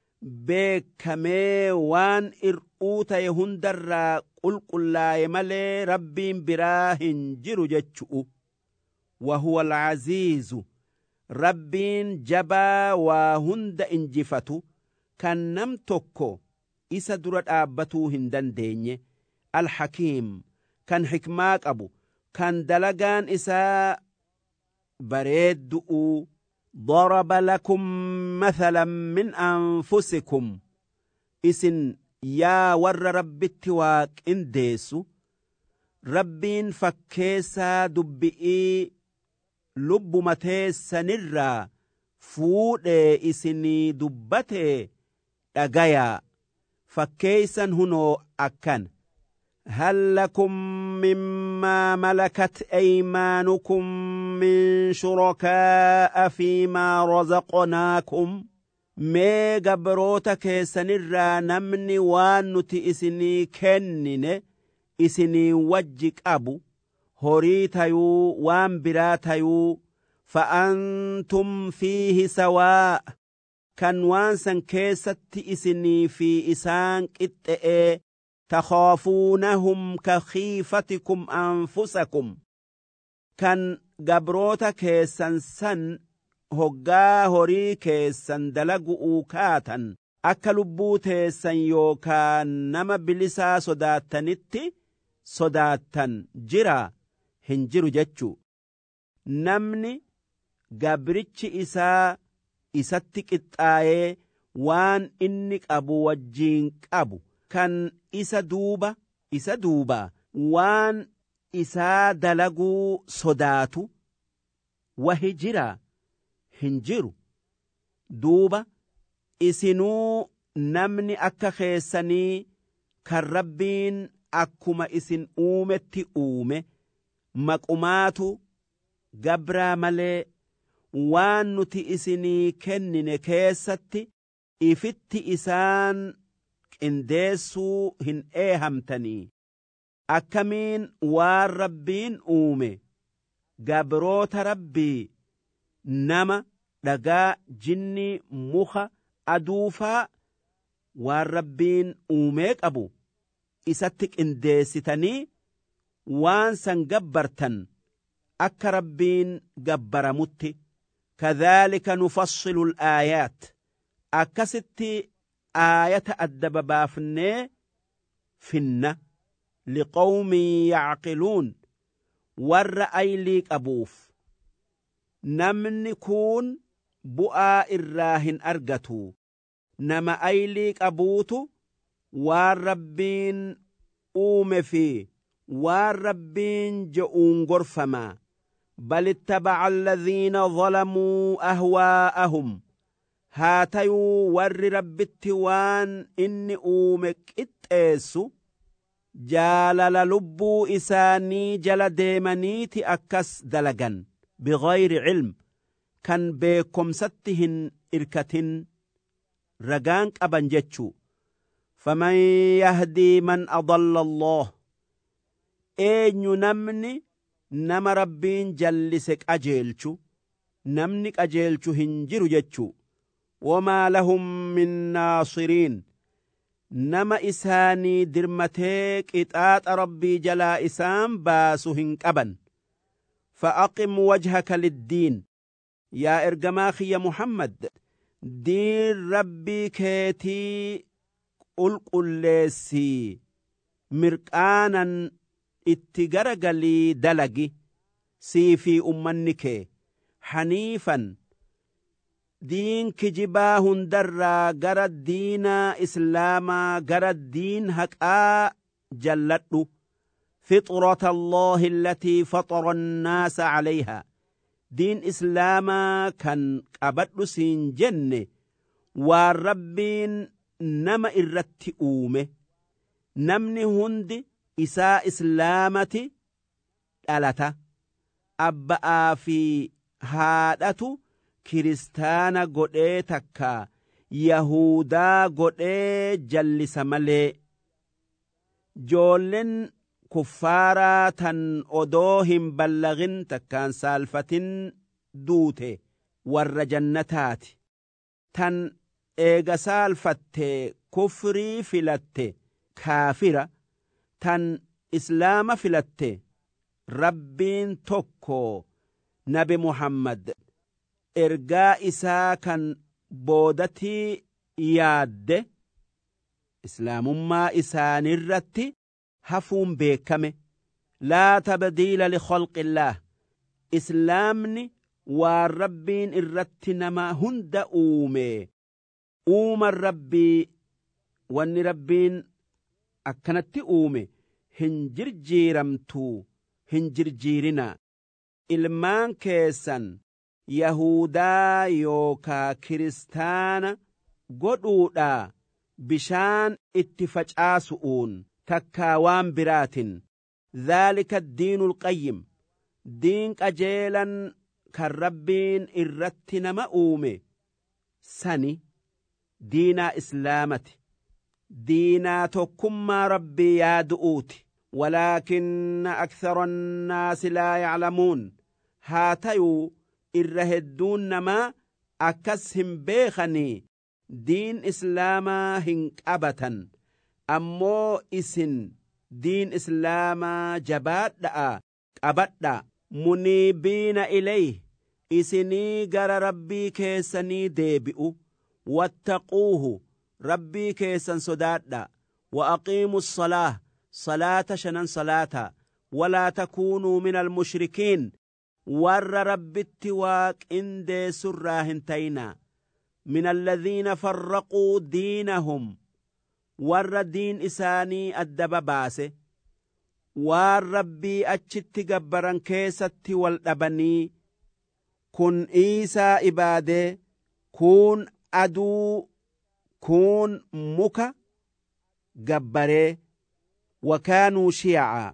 beekamee waan ir'uu ta'e hundarraa qulqullaaye malee rabbiin biraa hin jiru jechu'u. Wahuwa al-aziizu. Rabbiin jabaa waa hunda injifatu kan nam tokko isa dura dhaabbatuu hin dandeenye. Al-hakiim. Kan hikmaa qabu kan dalagaan isaa bareeddu'u. ضرب لكم مثلا من أنفسكم إسن يا ور رب التواك إنديسو ربين فكيسا دبئي لب متيسا نرى فود إسني دبته أغايا فكيسا هنو أكن هل لكم مما ملكت أيمانكم من شركاء فيما رزقناكم مي قبروتا كيسنرا نمني وانوتي إسني كنن إسني وجك أبو هوريتايو وان براتايو فأنتم فيه سواء كان وانسا كيست إسني في إسان كتئ تخافونهم كخيفتكم أنفسكم كان قبروتا كيسان سن هقا هوري كيسان دلقوا كاتا أكا لبو تيسان يوكا نما بلسا صداتنتي صداتن جرا هنجرو جتشو نمني قبرتش إسا إساتك إتآيه وان إنك أبو وجينك أبو كان isa duuba isa duuba waan isaa dalaguu sodaatu wahi jira hin jiru. Duuba isinuu namni akka keessanii kan rabbiin akkuma isin uumetti uume maqumaatu gabraa malee waan nuti isinii kennine keessatti ifitti isaan qindeessuu hin eehamtanii. Akkamiin waan rabbiin uume gabroota rabbii nama dhagaa jinni muka aduufaa waan rabbiin uumee qabu isatti qindeessitanii waan san gabbartan akka rabbiin gabbaramutti. Kadhaalika nufassilu al-aayaat. Akkasitti aayata adda babaafnee finna liqawmin yacqiluun warra aylii qabuuf. Namni kun bu'aa irraa hin argatu. Nama aylii qabuutu waan rabbiin uume fi waan rabbiin je'uun gorfama. بل اتبع الذين ظلموا أهواءهم. هاتيو ور رب التوان إني أومك اتأسو جالل لبو إساني جل ديمانيتي أكس دلغن بغير علم كان بكم ستهن إركتن رقانك أبنجتشو. فمن يهدي من أضل الله. أين ينمني nama rabbiin jallise qajeelchu namni qajeelchu hin jiru jechu. wamaa lahum min naasiriin. nama isaanii dirmatee qixaaxa rabbii jalaa isaan baasu hin qaban. fa'aqim wajhaka liddiin. yaa ergamaa kiyya Muhammad diin rabbii keetii qulqulleessii mirqaanan itti garagalii dalagi sii fi ummanni kee haniifan diin kijibaa hundarraa gara diinaa islaamaa gara diin haqaa jalladhu فطرة الله التي فطر الناس عليها دين إسلاما كان قبض سين جنة والربين نما إرت أومه نمني هند إساء إسلامتي ألتا أبقى في هادة كريستانا قدئ تكا يهودا قدئ جلس ملي جولن kuffaaraa tan odoo hin ballagin takkaan saalfatin duute warra jannataati tan eega saalfatte kufrii filatte kaafira tan islaama filatte rabbiin tokko nabi muhammad ergaa isaa kan boodatii yaadde islaamummaa isaanirratti hafuun beekame laa tabdiila likhalqi illaah islaamni waan rabbiin irratti nama hunda uume uuman rabbii wanni rabbiin akkanatti uume hin jirjiiramtuu hin jirjiirinaa ilmaan keessan yahudaa yookaa kiristaana godhuudhaa bishaan itti facaasu'uun takkaa waan biraatin dhaalika addiinul qayyim diin qajeelan kan rabbiin irratti nama uume sani diinaa islaamati diinaa tokkummaa rabbii yaadu'uuti walaakinna akthara annaasi laa yaclamuun haa tayuu irra hedduun namaa akkas hin beekanii diin islaamaa hin qabatan ammoo isin diin islaamaa jabaadha'a qabadha muniibiina ilayhi isinii gara rabbii keessanii deebi'u wattaquuhu rabbii keessan sodaadha wa aqiimu الصلاة صلاة شنن صلاة ولا تكونوا من المشركين ور ربت واق اندي سراهن تينا من الذين فرقوا دينهم warra diin isaanii adda babaase waan rabbii achitti gabbaran keessatti wal dhabanii kun Iisaa ibaadee kun aduu kun muka gabbaree wakaanuu shiya'a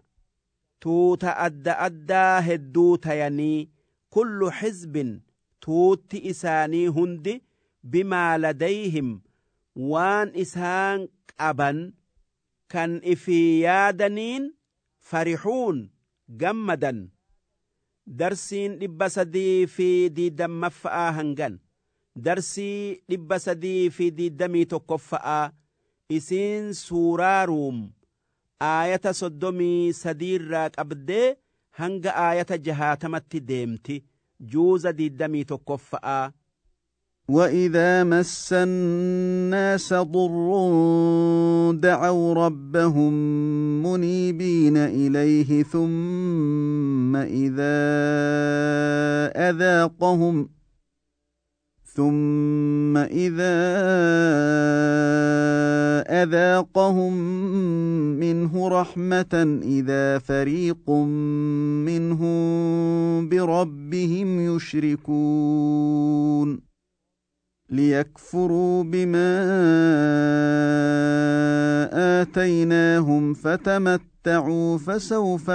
tuuta adda addaa hedduu tayanii kullu xizbin tuutti isaanii hundi bimaa ladayhim waan isaan qaban kan ifii yaadaniin farixuun gammadan darsiin dhibba sadii fi diidammaffa'aa hangan darsii dhibba sadii fi diidamii tokkoffa'aa isiin suuraa ruum aayata soddomii sadiirraa qabdee hanga aayata jahaatamatti deemti juuza diidamii tokkoffa'aa وإذا مس الناس ضر دعوا ربهم منيبين إليه ثم إذا أذاقهم ثم إذا أذاقهم منه رحمة إذا فريق منهم بربهم يشركون ليكفروا بما آتيناهم فتمتعوا فسوف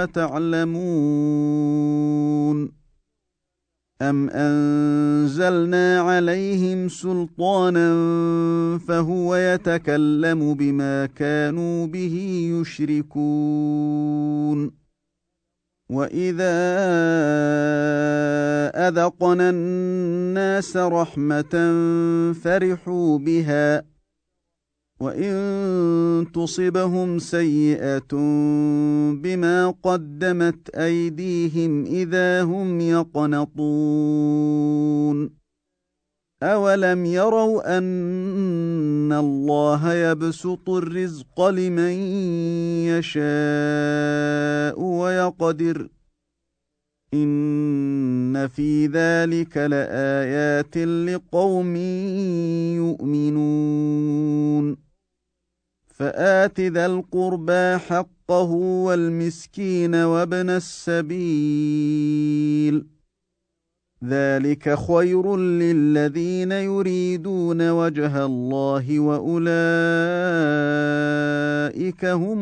تعلمون أم أنزلنا عليهم سلطانا فهو يتكلم بما كانوا به يشركون وإذا أذقنا الناس رحمة فرحوا بها وإن تصبهم سيئة بما قدمت أيديهم إذا هم يقنطون أولم يروا أن الله يبسط الرزق لمن يشاء ويقدر إن في ذلك لآيات لقوم يؤمنون فآت ذا القربى حقه والمسكين وابن السبيل ذلك خير للذين يريدون وجه الله وأولئك هم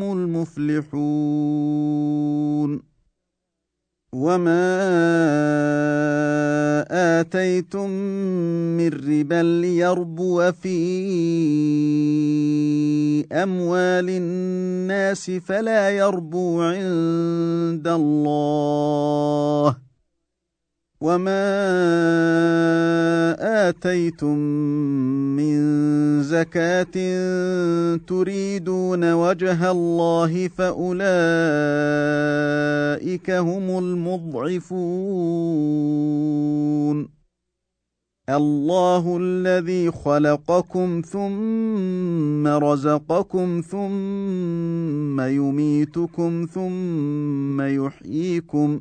المفلحون وما آتيتم من ربا ليربو في أموال الناس فلا يربو عند الله وما آتيتم من زكاة تريدون وجه الله فأولئك هم المضعفون الله الذي خلقكم ثم رزقكم ثم يميتكم ثم يحييكم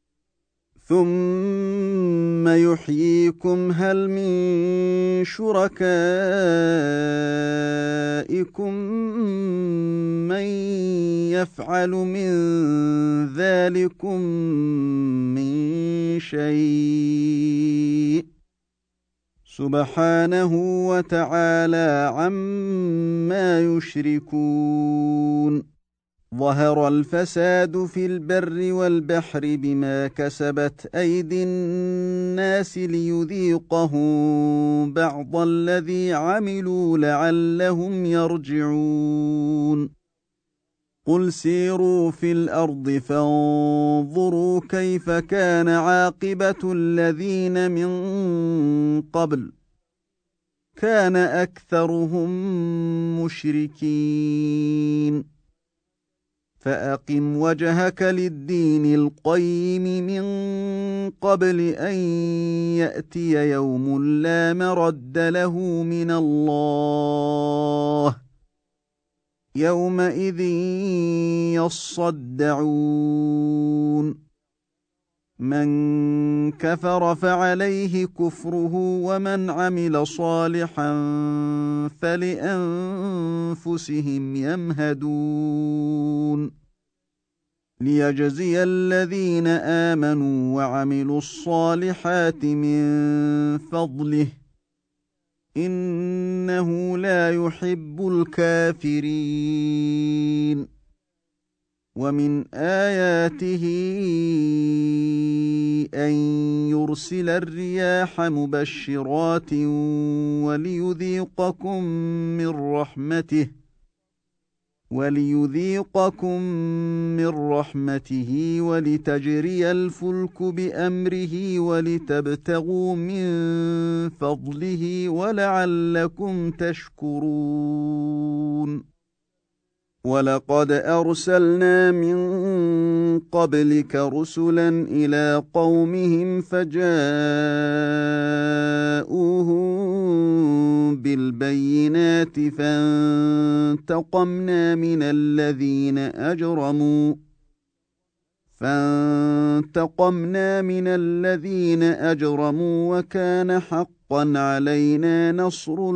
ثم يحييكم هل من شركائكم من يفعل من ذلكم من شيء سبحانه وتعالى عما يشركون ظهر الفساد في البر والبحر بما كسبت أيدي الناس ليذيقهم بعض الذي عملوا لعلهم يرجعون قل سيروا في الأرض فانظروا كيف كان عاقبة الذين من قبل كان أكثرهم مشركين فأقم وجهك للدين القيم من قبل أن يأتي يوم لا مرد له من الله يومئذ يصدعون من كفر فعليه كفره ومن عمل صالحا فلأنفسهم يمهدون ليجزي الذين آمنوا وعملوا الصالحات من فضله إنه لا يحب الكافرين ومن آياته أن يرسل الرياح مبشرات وليذيقكم من رحمته وليذيقكم من رحمته ولتجري الفلك بأمره ولتبتغوا من فضله ولعلكم تشكرون ولقد أرسلنا من قبلك رسلا إلى قومهم فجاءوهم بالبينات فانتقمنا من الذين أجرموا فانتقمنا من الذين أجرموا وكان حقا علينا نصر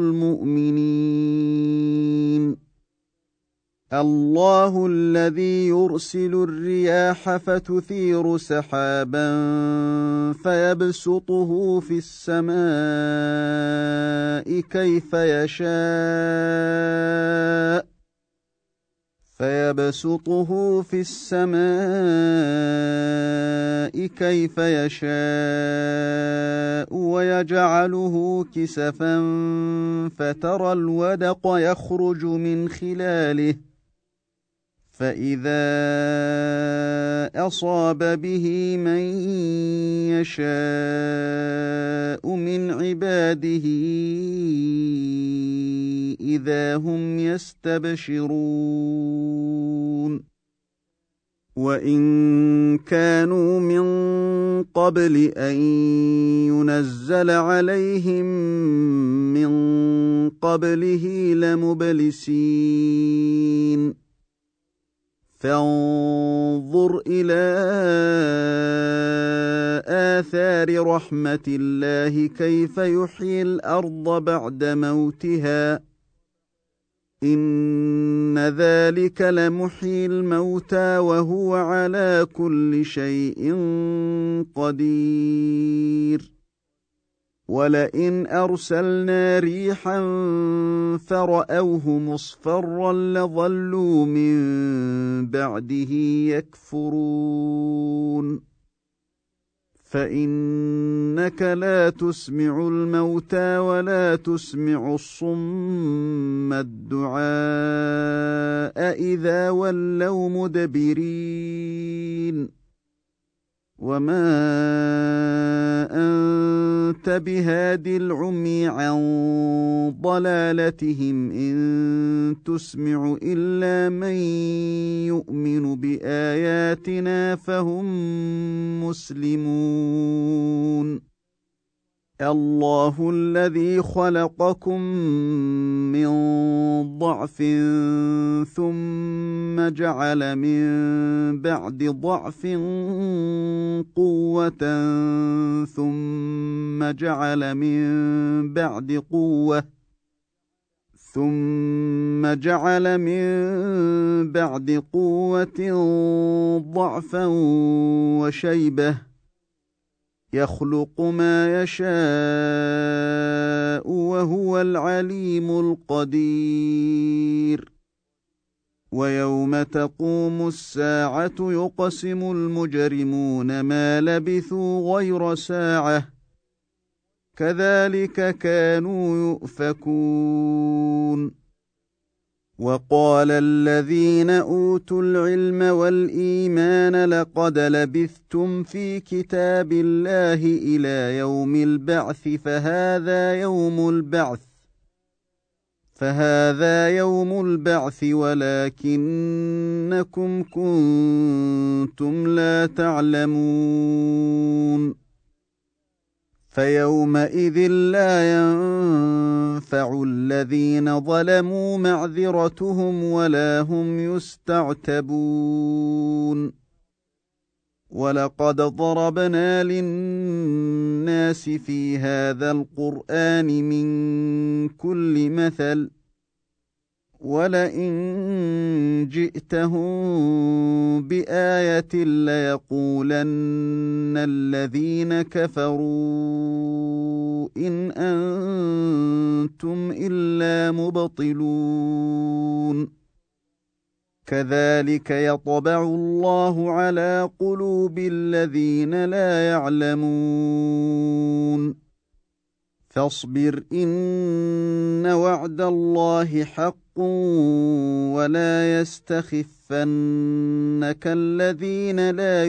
المؤمنين الله الذي يرسل الرياح فتثير سحابا فيبسطه في السماء كيف يشاء فيبسطه في السماء كيف يشاء ويجعله كسفا فترى الودق يخرج من خلاله فإذا أصاب به من يشاء من عباده إذا هم يستبشرون وإن كانوا من قبل أن ينزل عليهم من قبله لمبلسين فانظر إلى آثار رحمة الله كيف يحيي الأرض بعد موتها إن ذلك لمحيي الموتى وهو على كل شيء قدير ولئن أرسلنا ريحا فرأوه مصفرا لظلوا من بعده يكفرون فإنك لا تسمع الموتى ولا تسمع الصم الدعاء إذا ولوا مدبرين وما أنت بهاد العمي عن ضلالتهم إن تسمع إلا من يؤمن بآياتنا فهم مسلمون الله الذي خلقكم من ضعف ثم جعل من بعد ضعف قوة ثم جعل من بعد قوة ثم جعل من بعد قوة ضعفا وشيبة يخلق ما يشاء وهو العليم القدير ويوم تقوم الساعة يقسم المجرمون ما لبثوا غير ساعة كذلك كانوا يؤفكون وقال الذين أوتوا العلم والإيمان لقد لبثتم في كتاب الله إلى يوم البعث فهذا يوم البعث فهذا يوم البعث ولكنكم كنتم لا تعلمون فيومئذ لا ينفع الذين ظلموا معذرتهم ولا هم يستعتبون ولقد ضربنا للناس في هذا القرآن من كل مثل ولئن جئتهم بآية ليقولن الذين كفروا إن أنتم إلا مبطلون كذلك يطبع الله على قلوب الذين لا يعلمون فاصبر إن وعد الله حق ولا يستخفنك الذين لا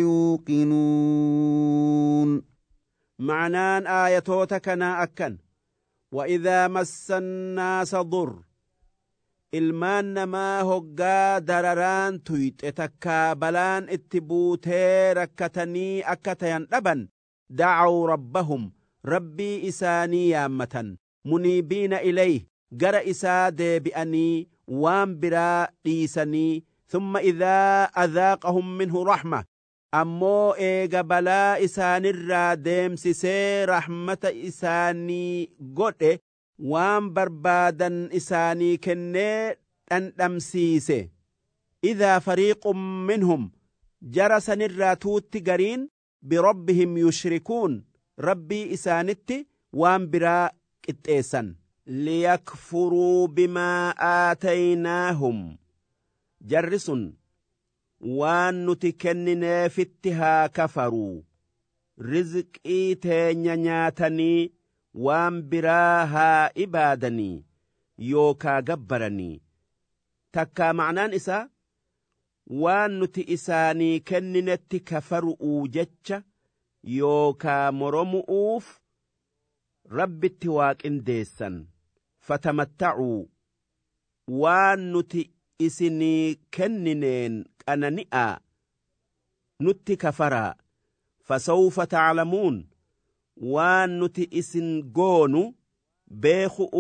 يوقنون معنان آياتوتك نا أكن وإذا مس الناس ضر ilmaan namaa hoggaa dararaan tuyxe takkaa balaan itti buutee rakkatanii akka tayan dhaban da'aw rabbahum rabbii isaanii yaammatan muniibiina ilayh gara isaa deebi'anii waan biraa dhiisanii thumma idhaa adhaaqahum minhu rahma ammoo eega balaa isaanirraa deemsisee rahmata isaanii godhe waan barbaadan isaanii kennee dhandhamsiise idhaa fariiqun minhum jara sanirraa tuutti gariin birabbihim yushrikuun rabbii isaanitti waan biraa qixxeessan liyakfuruu bimaa aataynaahum jarri sun waan nuti kennineefitti haa kafaruu rizqii teenya nyaatanii waan biraa haa ibaadanii yookaa gabbaranii takkaa ma'naan isaa waan nuti isaanii kenninetti kafaru'uu jecha yookaa moromu'uuf rabbitti waaqindeessan fatamatta'uu waan nuti isinii kennineen qanani'aa nutti kafaraa fasawfa ta'lamuun waan nuti isin goonu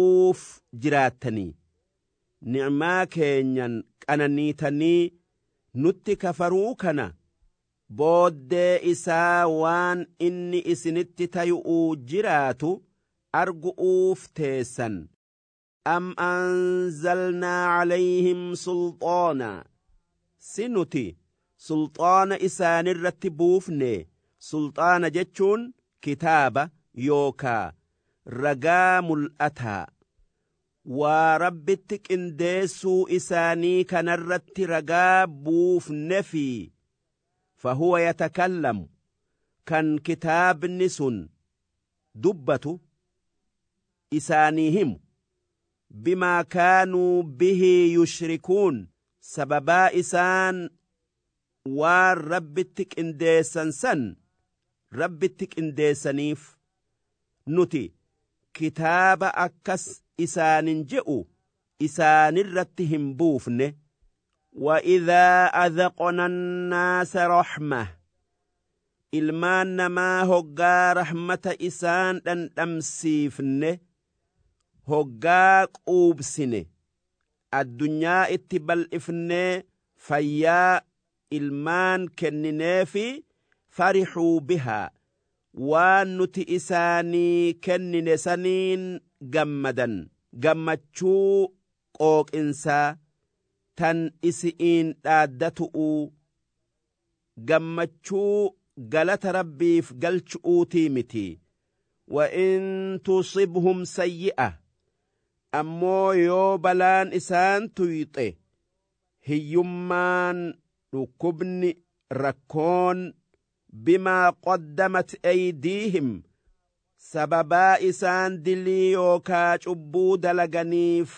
beeku'uuf jiraattanii ni'maa keenyan qananiitanii nutti kafaruu kana booddee isaa waan inni isinitti tayu'uu jiraatu argu'uuf teessan. am anzalnaa calayhim sulxaana si nuti sulxaana isaanirratti buufne. sulxaana jechuun kitaaba yookaa ragaa mul'ataa waa rabbitti qindeessuu isaanii kanarratti ragaa buufne fi fahuwa yatakallamu kan kitaabni sun dubbatu isaanii himu bimaa kaanuu bihi yushrikuun sababaa isaan waan rabbitti qindeessan san rabbitti qindeessaniif. nuti kitaaba akkas isaanin je'u isaanirratti hin buufne. وَإِذَا أَذَقْنَا النَّاسَ رَحْمَةً ilmaan namaa hoggaa rahmata isaan dhandhamsiifne hoggaa quubsine addunyaa itti bal'ifnee fayyaa ilmaan kennineefi farixuu bihaa waan nuti isaanii kennine saniin gammadan gammachuu qooqinsaa tan isi'iin dhaaddatu'uu gammachuu galata rabbiif galchu'uutii miti. وَإِن تُصِبْهُمْ سَيِّئَةٌ ammoo yoo balaan isaan tuyxe hiyyummaan dhukkubni rakkoon bimaa qaddamat aydiihim sababaa isaan dilii yookaa cubbuu dalaganiif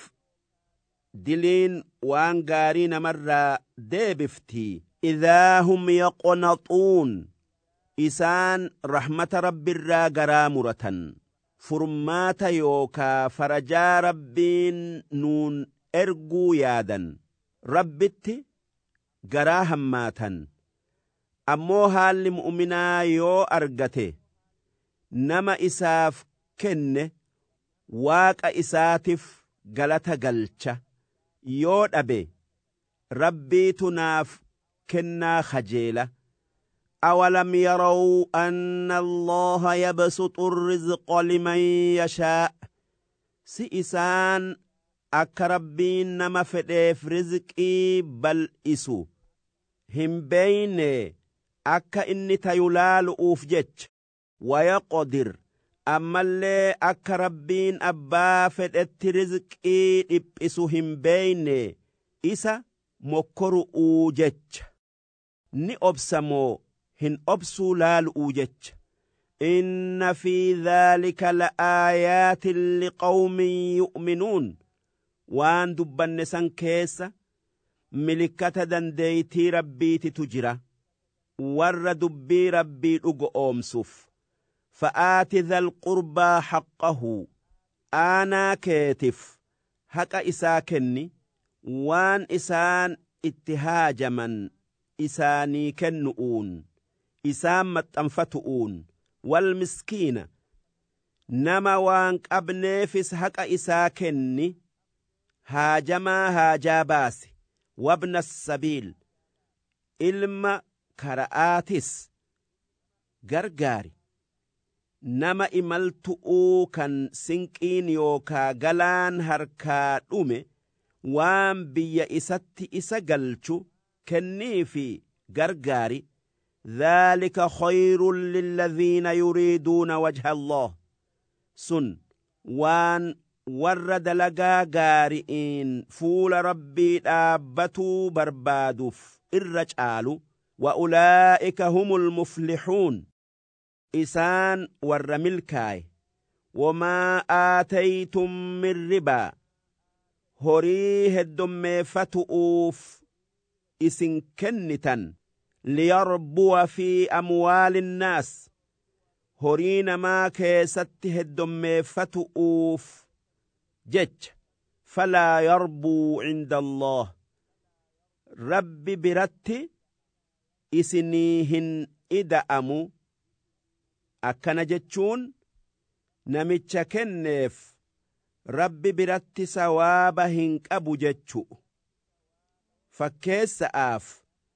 diliin waan gaarii namarraa deebiftii. idhaa hum yaqnaxuun isaan rahmata rabbirraa garaa muratan furmaata yookaa farajaa rabbiin nuun erguu yaadan rabbitti garaa hammaatan. ammoo haalli mu'minaa yoo argate nama isaaf kenne waaqa isaatiif galata galcha yoo dhabe rabbiitu naaf kennaa kajeela. أَوَلَمْ يَرَوْا أَنَّ اللَّهَ يَبْسُطُ الرِّزْقَ لِمَنْ يَشَاءُ si isaan akka rabbiin nama fedheef rizqii bal'isu hin beeyne akka inni tayu laalu'uuf jecha. وَيَقْدِرُ ammallee akka rabbiin abbaa fedhetti rizqii dhiphisu hin beeyne isa mokkoru'uu jecha. ni obsamoo hin obsuu laalu'uu jecha. inna fi dhaalika la'aayaatin liqawmin yu'minuun waan dubbanne san keessa milikkata dandeeytii rabbiititu jira warra dubbii rabbii dhugo oomsuuf. fa'aati dhal qurbaa haqqahu aanaa keetif haqa isaa kenni waan isaan itti haajaman isaanii kennu'uun isaan maxxanfatu'uun. والمسكين nama waan qabneefis haqa isaa kenni haajamaa haajaa baase. wabna sabiil ilma kara'aatis gargaari nama imaltu'uu kan sinqiin yookaa galaan harkaa dhume waan biyya isatti isa galchu kenniifi gargaari. ذلك خير للذين يريدون وجه الله sun waan warra dalagaa gaari'iin fuula rabbii dhaabbatuu barbaaduuf irra caalu. وأولئك هم المفلحون isaan warra milkaaye. وما آتيتم من ربا horii heddommeeffatu'uuf isin kennitan ليربو في أموال الناس هورين ما كيست هدمفتؤوف جج فلا يربو عند الله رب برت إسنيهن إدأمو أكن جتشون نمتش كنف رب برت سوابهن أبو جتشو فكيس آف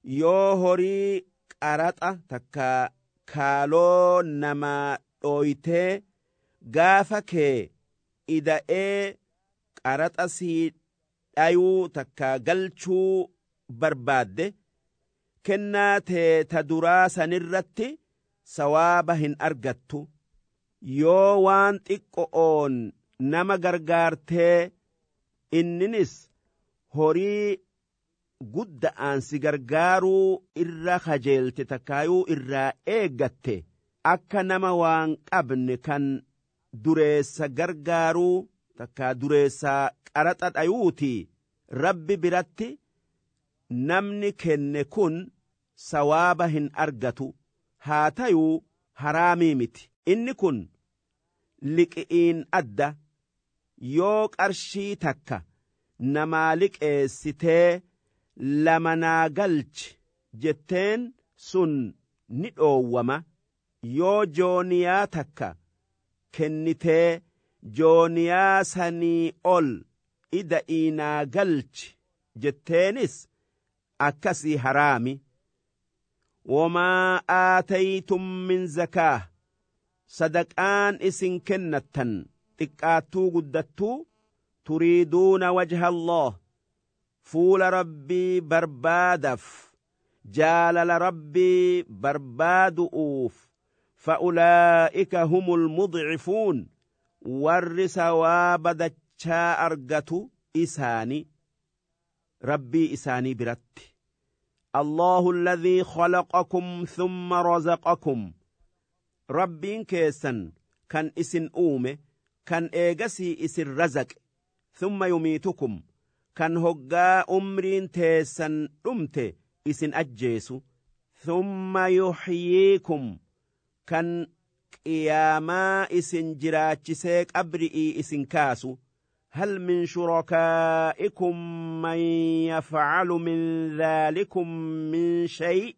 yoo horii qaraxa takka kaaloo nama dhooytee gaafa kee ida'ee qaraxa sii dhayuu takka galchuu barbaadde kennaa tee ta duraa sanirratti sawaaba hin argattu yoo waan xiqqoon nama gargaartee inninis horii gudda'aan si gargaaruu irra kajeelte takkaayuu irraa eeggatte akka nama waan qabne kan dureessa gargaaruu takkaa dureessaa qaraxa dhayuuti rabbi biratti namni kenne kun sawaaba hin argatu haa tayuu haraamii miti inni kun liqi'iin adda yoo qarshii takka namaa liqeessitee lamanaa galchi jetteen sun ni dhoowwama yoo jooniyaa takka kennitee jooniyaa sanii ol ida'iinaa galchi jetteenis akkasii haraami wamaa aataytum min zakaa sadaqaan isin kennattan xiqqaattuu guddattuu turiiduuna wajha Allah fuula rabbii barbaadaf jaalala rabbii barbaadu'uuf fa'ulaa'ika humul mudcifuun warri sawaaba dachaa argatu isaani rabbii isaanii biratti Allahu alladhii khalaqakum thumma razaqakum rabbiin keessan kan isin uume kan eegasii isin razaqe thumma yumiitukum kan hoggaa umriin teessan dhumte isin ajjeesu thumma yuhyiikum kan qiyaamaa isin jiraachisee qabri'ii isin kaasu هل من شركائكم من يفعل من ذلكم من شيء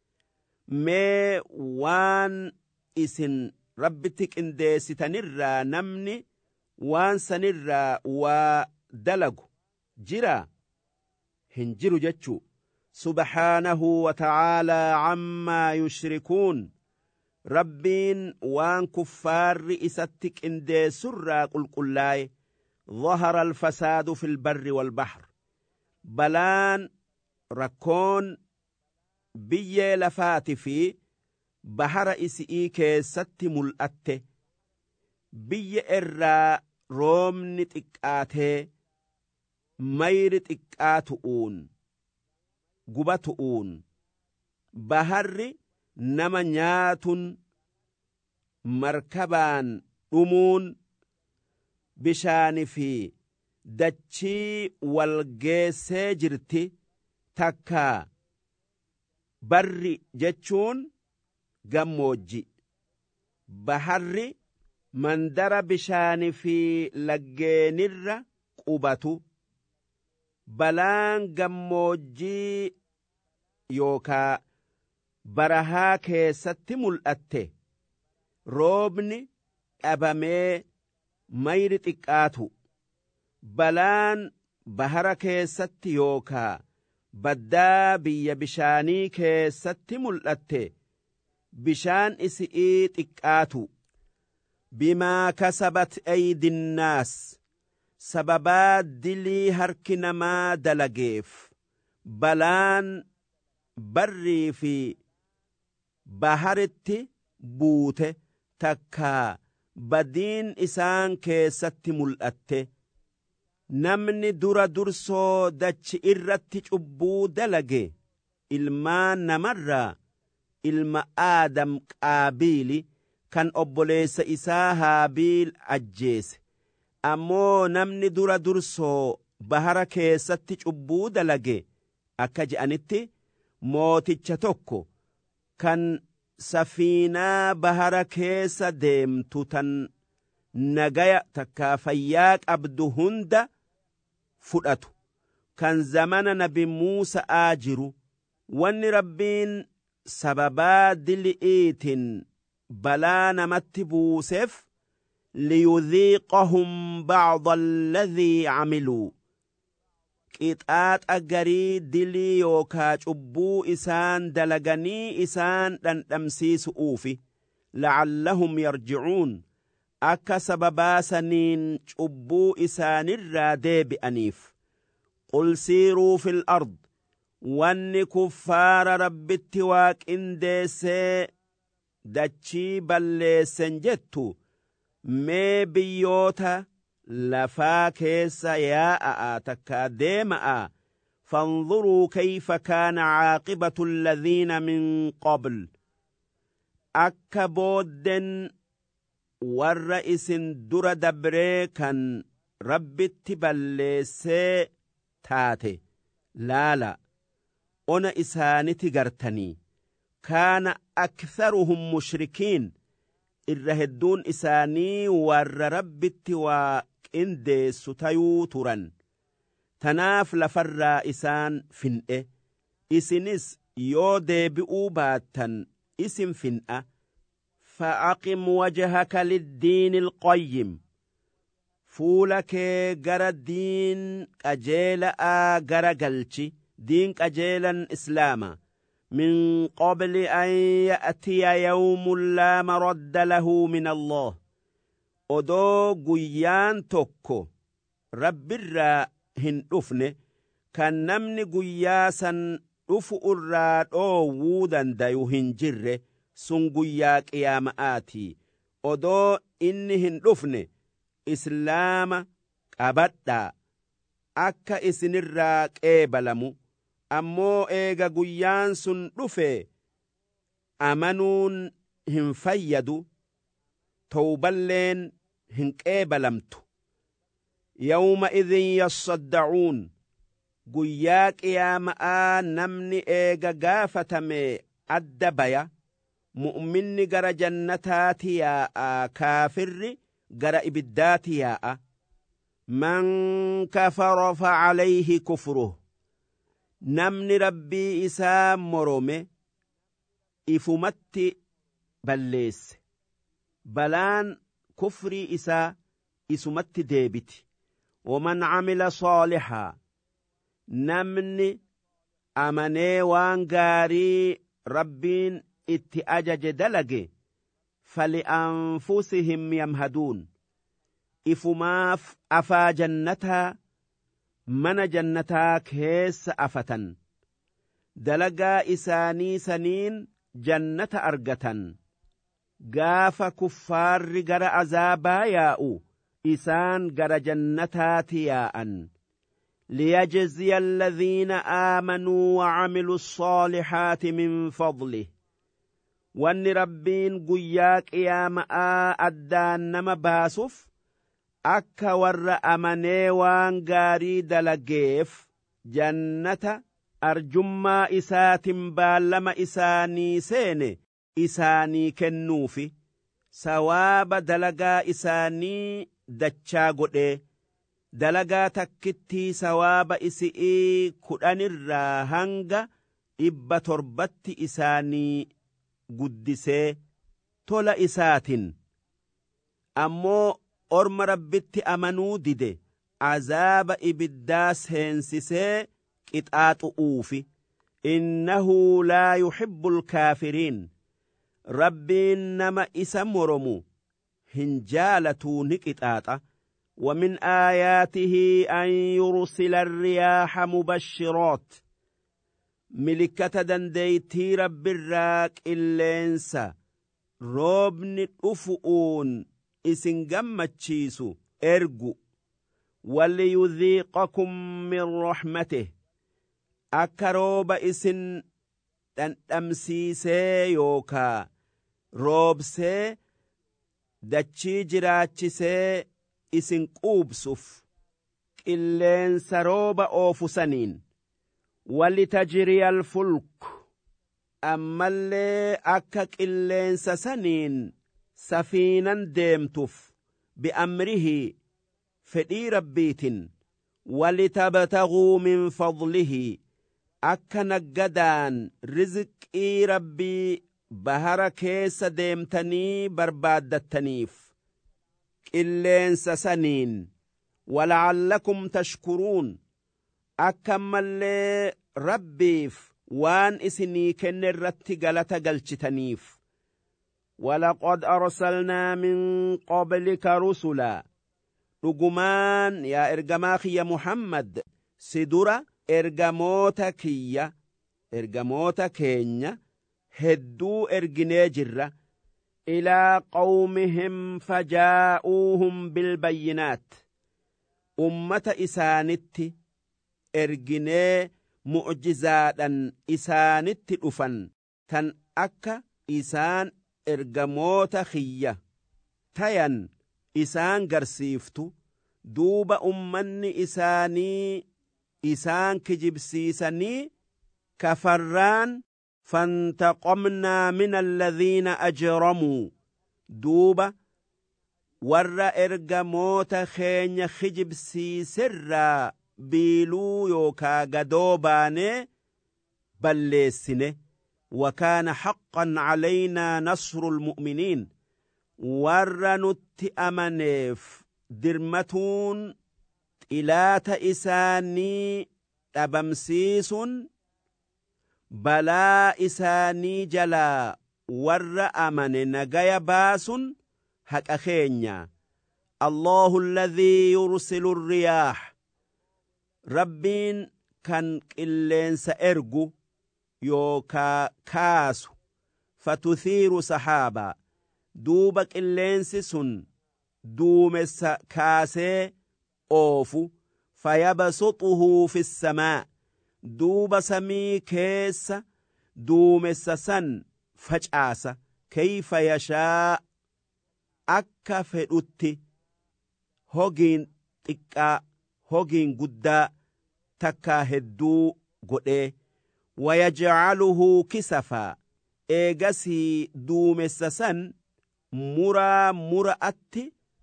ما وان اسن ربتك اندي ستنرى نمني وان سنرى ودلق جرا هنجر جتشو سبحانه وتعالى عما يشركون ربين وان كفار رئيستك اندي سرى قل قلاي ظهر الفساد في البر والبحر بلان ركون بي لفات في بحر إسئي كيست ملأت بي إرى روم نتقاته مير تقاتؤون قبتؤون بحر نمنيات مركبان أمون bishaani fi dachii wal geessee jirti takka barri jechuun gammoojji baharri mandara bishaani fi laggeenirra qubatu balaan gammoojjii yookaa barahaa keessatti mul'atte roobni dhabamee mayri xiqqaatu balaan bahara keessatti yookaa baddaa biyya bishaanii keessatti mul'atte bishaan isi'ii xiqqaatu bimaa kasabat aydinnaas sababaa dilii harki namaa dalageef balaan barrii fi baharitti buute takkaa badiin isaan keessatti mul'atte namni dura dursoo dachi irratti cubbuu dalage ilmaan namarraa ilma aadam qaabiili kan obboleessa isaa haabiil ajjeese ammoo namni dura dursoo bahara keessatti cubbuu dalage akka je'anitti mooticha tokko kan safiinaa bahara keessa deemtu tan nagaya takkaa fayyaa qabdu hunda fudhatu kan zamana nabi Muusa'aa jiru wanni rabbiin sababaa dili'iitin balaa namatti buuseef liyudhiiqahum ba'da alladhii camiluu qixaaxa garii dilii yookaa cubbuu isaan dalaganii isaan dhandhamsiisu'uufi la'allahum yarji'uun akka sababaa saniin cubbuu isaanirraa deebi'aniif. qul siiruu fil ard wanni kuffaara rabbitti waa qindeessee dachii balleessen jettu mee biyyoota lafaa keessa yaa'aa takkaa deema'a fanzuruu kayfa kaana caaqibatu alladhiina min qabl akka boodden warra isin dura dabree kan rabbitti balleessee taate laala ona isaaniti gartanii kaana aktharuhum mushrikiin irra hedduun isaanii warra rabbitti waa qindeessu tayuu turan tanaaf lafarraa isaan fin'e isinis yoo deebi'uu baattan isin fin'a fa'aqim wajhaka liddiini ilqayyim fuula kee gara diin qajeela'aa gara galchi diin qajeelan islaama من قبل أن يأتي يوم لا مرد له من الله odoo guyyaan tokko rabbirraa hin dhufne kan namni guyyaa san dhufu irraa dhoowwuu dandayu hin jirre sun guyyaa qiyaama'aatii odoo inni hin dhufne islaama qabadhaa akka isinirraa qeebalamu ammoo eega guyyaan sun dhufe amanuun hin fayyadu tawballeen hin qeebalamtu yawma idhin yassaddacuun guyyaa qiyaama'aa namni eega gaafatame adda baya mu'minni gara jannataati yaa'a kaafirri gara ibiddaati yaa'a man kafara facalayhi kufruh namni rabbii isaa morome ifumatti balleesse balaan kufrii isaa isumatti deebiti waman camila saalixaa namni amanee waan gaarii rabbiin itti ajaje dalage fali'anfusihim yamhaduun ifumaaf afaa jannataa mana jannataa keessa afatan dalagaa isaanii saniin jannata argatan gaafa kuffaarri gara azaabaa yaa'u isaan gara jannataati yaa'an liyajziya alladhiina aamanuu wacamiluu الصaalixaati min fadlih wanni rabbiin guyyaa qiyaama'aa addaan nama baasuuf akka warra amanee waan gaarii dalageef jannata arjummaa isaatin baallama isaanii seene isaanii kennuufi sawaaba dalagaa isaanii dachaa godhee dalagaa takkittii sawaaba isi'ii kudhanirraa hanga dhibba torbatti isaanii guddisee tola isaatin ammoo orma rabbitti amanuu dide azaaba ibiddaa seensisee qixaaxu'uufi innahu laa yuhibbu alkaafiriin rabbiin nama isa moromu hin jaalatuu ni qixaaxa ومن آياته أن يرسل الرياح مبشرات ملكة دنديتي رب الراك اللينسا روبن أفؤون إسن جمتشيسو إرجو وليذيقكم من رحمته أكروب إسن تنتمسيسي يوكا روبسي دتشي جراتشسي isin quubsuuf qilleensa rooba oofu saniin walitajriya alfulk ammallee akka qilleensa saniin safiinan deemtuuf bi'amrihi fedhii rabbiitin walitabtaguu min fadlihi akka naggadaan rizqii rabbii bahara keessa deemtanii barbaaddattaniif qilleensa saniin wala'allakum tashkuruun akka mallee rabbiif waan isinii kenne irratti galata galchitaniif. ولقد أرسلنا من قبلك رسلا dhugumaan yaa ergamaa kiyya Muhammad si dura ergamoota kiyya ergamoota keenya hedduu erginee jirra ilaa qawmihim fajaa'uuhum bilbayyinaat ummata isaanitti erginee mu'jizaadhan isaanitti dhufan tan akka isaan ergamoota kiyya tayan isaan garsiiftu duuba ummanni isaanii isaan kijibsiisanii kafarraan fantaqomnaa min alladhiina ajramuu duuba warra ergamoota keenya kijibsiiserraa biiluu yookaa gadoo baanee balleessine وكان حقا علينا نصر المؤمنين ورنت أمنيف درمتون إلات إساني أبمسيس بلا إساني جلا ور أمن نجايا باس هك أخينيا الله الذي يرسل الرياح ربين كان إلين سأرجو yookaa kaasu fatuthiiru sahaaba duuba qilleensi sun duumessa kaasee oofu fayabsutuhu fi samaa duuba samii keessa duumessa san facaasa kayfa yashaa akka fedhutti hogiin xiqqaa hogiin guddaa takkaa hedduu godhee ويجعله كسفا إيغسي دومسسن مرا مرأت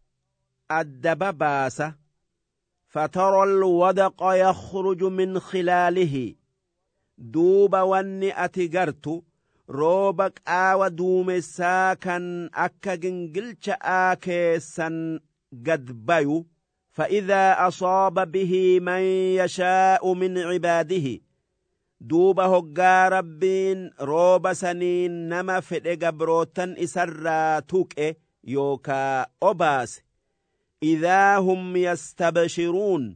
الدبباسة فترى الودق يخرج من خلاله دوب وني أتقرت روبك آو دومسا كان أكا جنجلش آكيسا قد بيو فإذا أصاب به من يشاء من عباده duuba hoggaa rabbiin rooba saniin nama fedhe gabrootan isarraa tuqe yookaa obaase idhaa hum yastabshiruun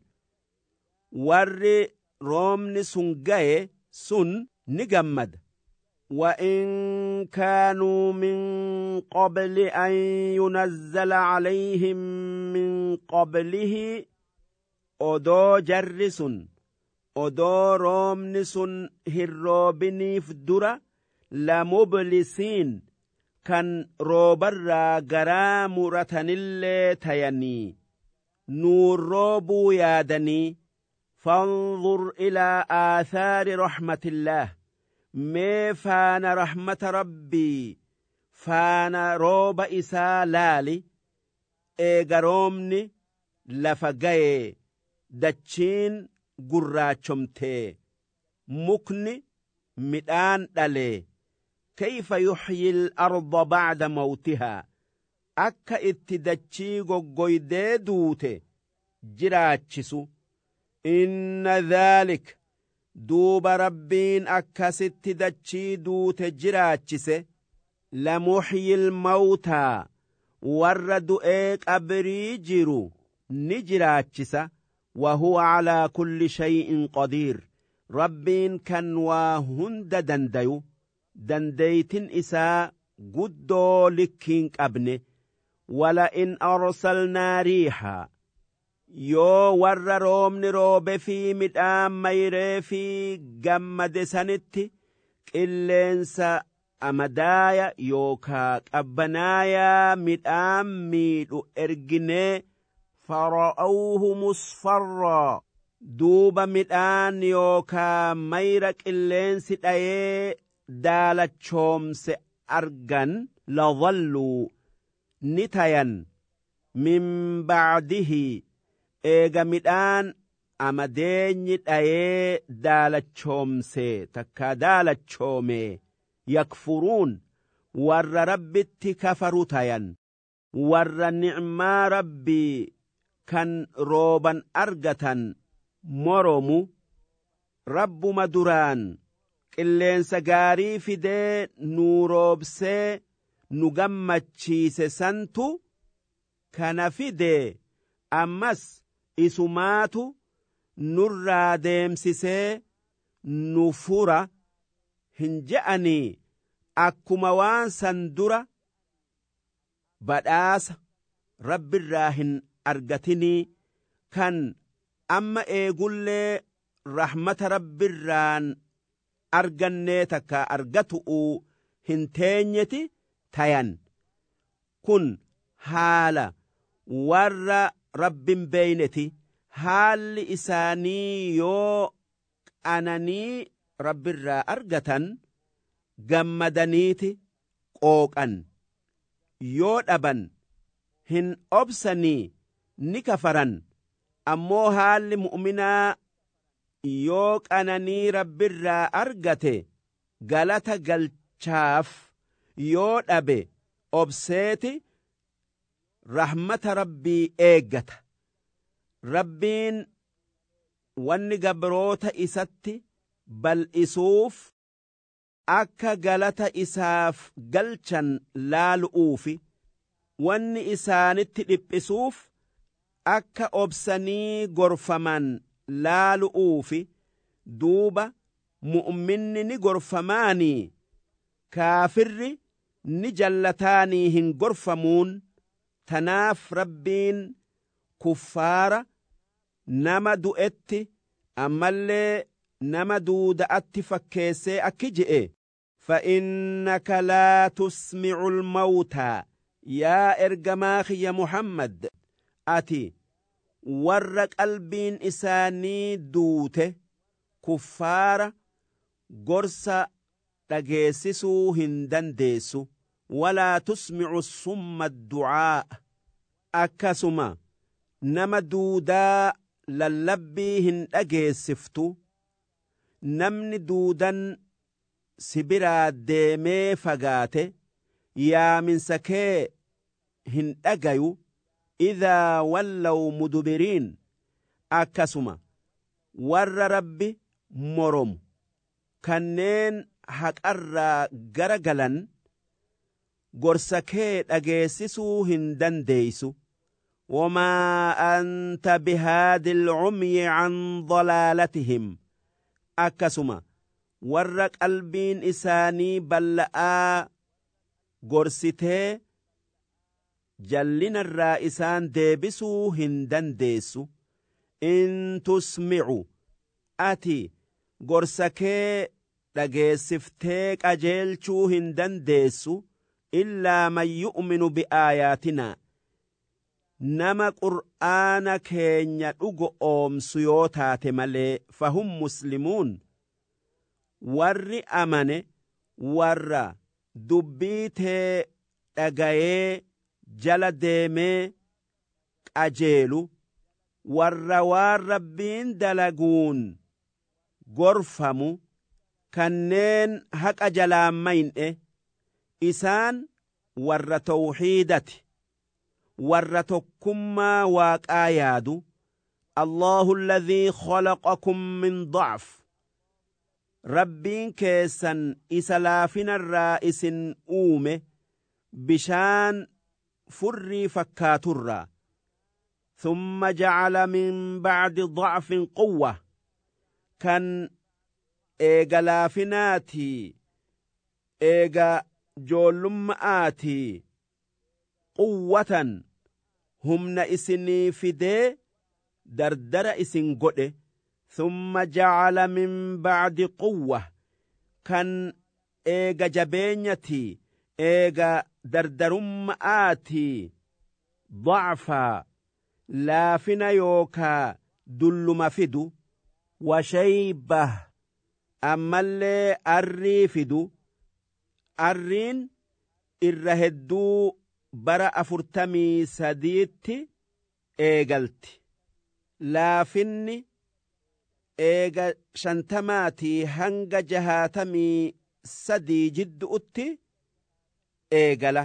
warri roobni sun gaye sun ni gammada وإن كانوا من قبل أن ينزل عليهم من قبله أدو جرس odoo roobni sun hin roobiniif dura lamublisiin kan roobarraa garaa muratanillee tayanii nuun roobuu yaadanii fanzur ilaa aathaari rahmatillaah mee faana rahmata rabbii faana rooba isaa laali eega roobni lafa gaye dachiin gurraachomtee mukni midhaan dhalee kayfa yuxyi al-arda ba'da mawtihaa akka itti dachii goggoydee duute jiraachisu inna dhaalik duuba rabbiin akkasitti dachii duute jiraachise lamuxyi al-mawtaa warra du'ee qabrii jiru ni jiraachisa وهو على كل شيء قدير ربين كان وهند دنديو دنديتن إساء قدو لكينك أبنه ولئن أرسلنا ريحا يو ور رومن روب في مدام ميري في قمد سنتي إلينسا أمدايا يوكاك أبنايا مدام ميدو إرجني فرأوه مصفرا دوب مدان يوكا ميرك اللينس ايه دالة شومس أرغن لظلوا نتاين من بعده ايغا مدان أمدين ايه دالة شومس تكا دالة شومي يكفرون ور ربت كفروا تاين ور نعما ربي kan rooban argatan moromu rabbuma duraan qilleensa gaarii fidee nuu roobsee nu gammachiise santu kana fidee ammas isumaatu nurraa deemsisee nu fura hin je'anii akkuma waan san dura badhaasa rabbirraa hin argatinii kan amma eegullee rahmata rabbirraan argannee takka argatu'uu hin teenyeti tayan kun haala warra rabbin beeyneti haalli isaanii yoo qananii rabbirraa argatan gammadaniiti qooqan yoo dhaban hin obsanii ni kafaran ammoo haalli mu'minaa yoo qananii rabbirraa argate galata galchaaf yoo dhabe obseeti rahmata rabbii eeggata rabbiin wanni gabroota isatti bal'isuuf akka galata isaaf galchan laalu'uufi wanni isaanitti dhiphisuuf akka obsanii gorfaman laalu'uufi duuba mu'minni ni gorfamaanii kaafirri ni jallataanii hin gorfamuun tanaaf rabbiin kuffaara nama du'etti ammallee nama duuda'atti fakkeessee akki je'e fa'innaka laa tusmi'u lmawtaa yaa ergamaa kiyya muhammad ati warra qalbiin isaanii duute kuffaara gorsa dhageessisuu hin dandeessu walaa tusmi'u summa du'aa akkasuma nama duudaa lallabbii hin dhageessiftu namni duudan sibiraa deemee fagaate yaaminsa kee hin dhagayu idhaa wallaw mudubiriin akkasuma warra rabbi moromu kanneen haqarraa gara galan gorsa kee dhageessisuu hin dandeeysu wamaa anta bihaadi lcumyi can dalaalatihim akkasuma warra qalbiin isaanii balla'aa gorsitee jallinarraa isaan deebisuu hin dandeessu in tusmicu ati gorsa kee dhageessiftee qajeelchuu hin dandeessu illaa man yu'minu biaayaatinaa nama qur'aana keenya dhugo oomsu yoo taate malee fahum muslimuun warri amane warra dubbii tee dhagayee jala deemee qajeelu warra waan rabbiin dalaguun gorfamu kanneen haqa jalaan mayne isaan warra tawxiidati warra tokkummaa waaqaa yaadu allahu alladhii khalaqakum min dacf rabbiin keessan isa laafinarraa isin uume bishaan furrii fakkaaturraa ثم جعل من بعد ضعف قوة كان إيغا لافناتي إيغا جولمآتي قوة هم إسني فدي دردر إسن قد ثم جعل من بعد قوة كان إيغا جبينيتي إيغا دردرمآتي ضعفا laafina yookaa dulluma fidu washayba ammallee arrii fidu arriin irra hedduu bara afurtamii sadiitti eegalti laafinni eega shantamaatii hanga jahaatamii sadii jiddu'utti eegala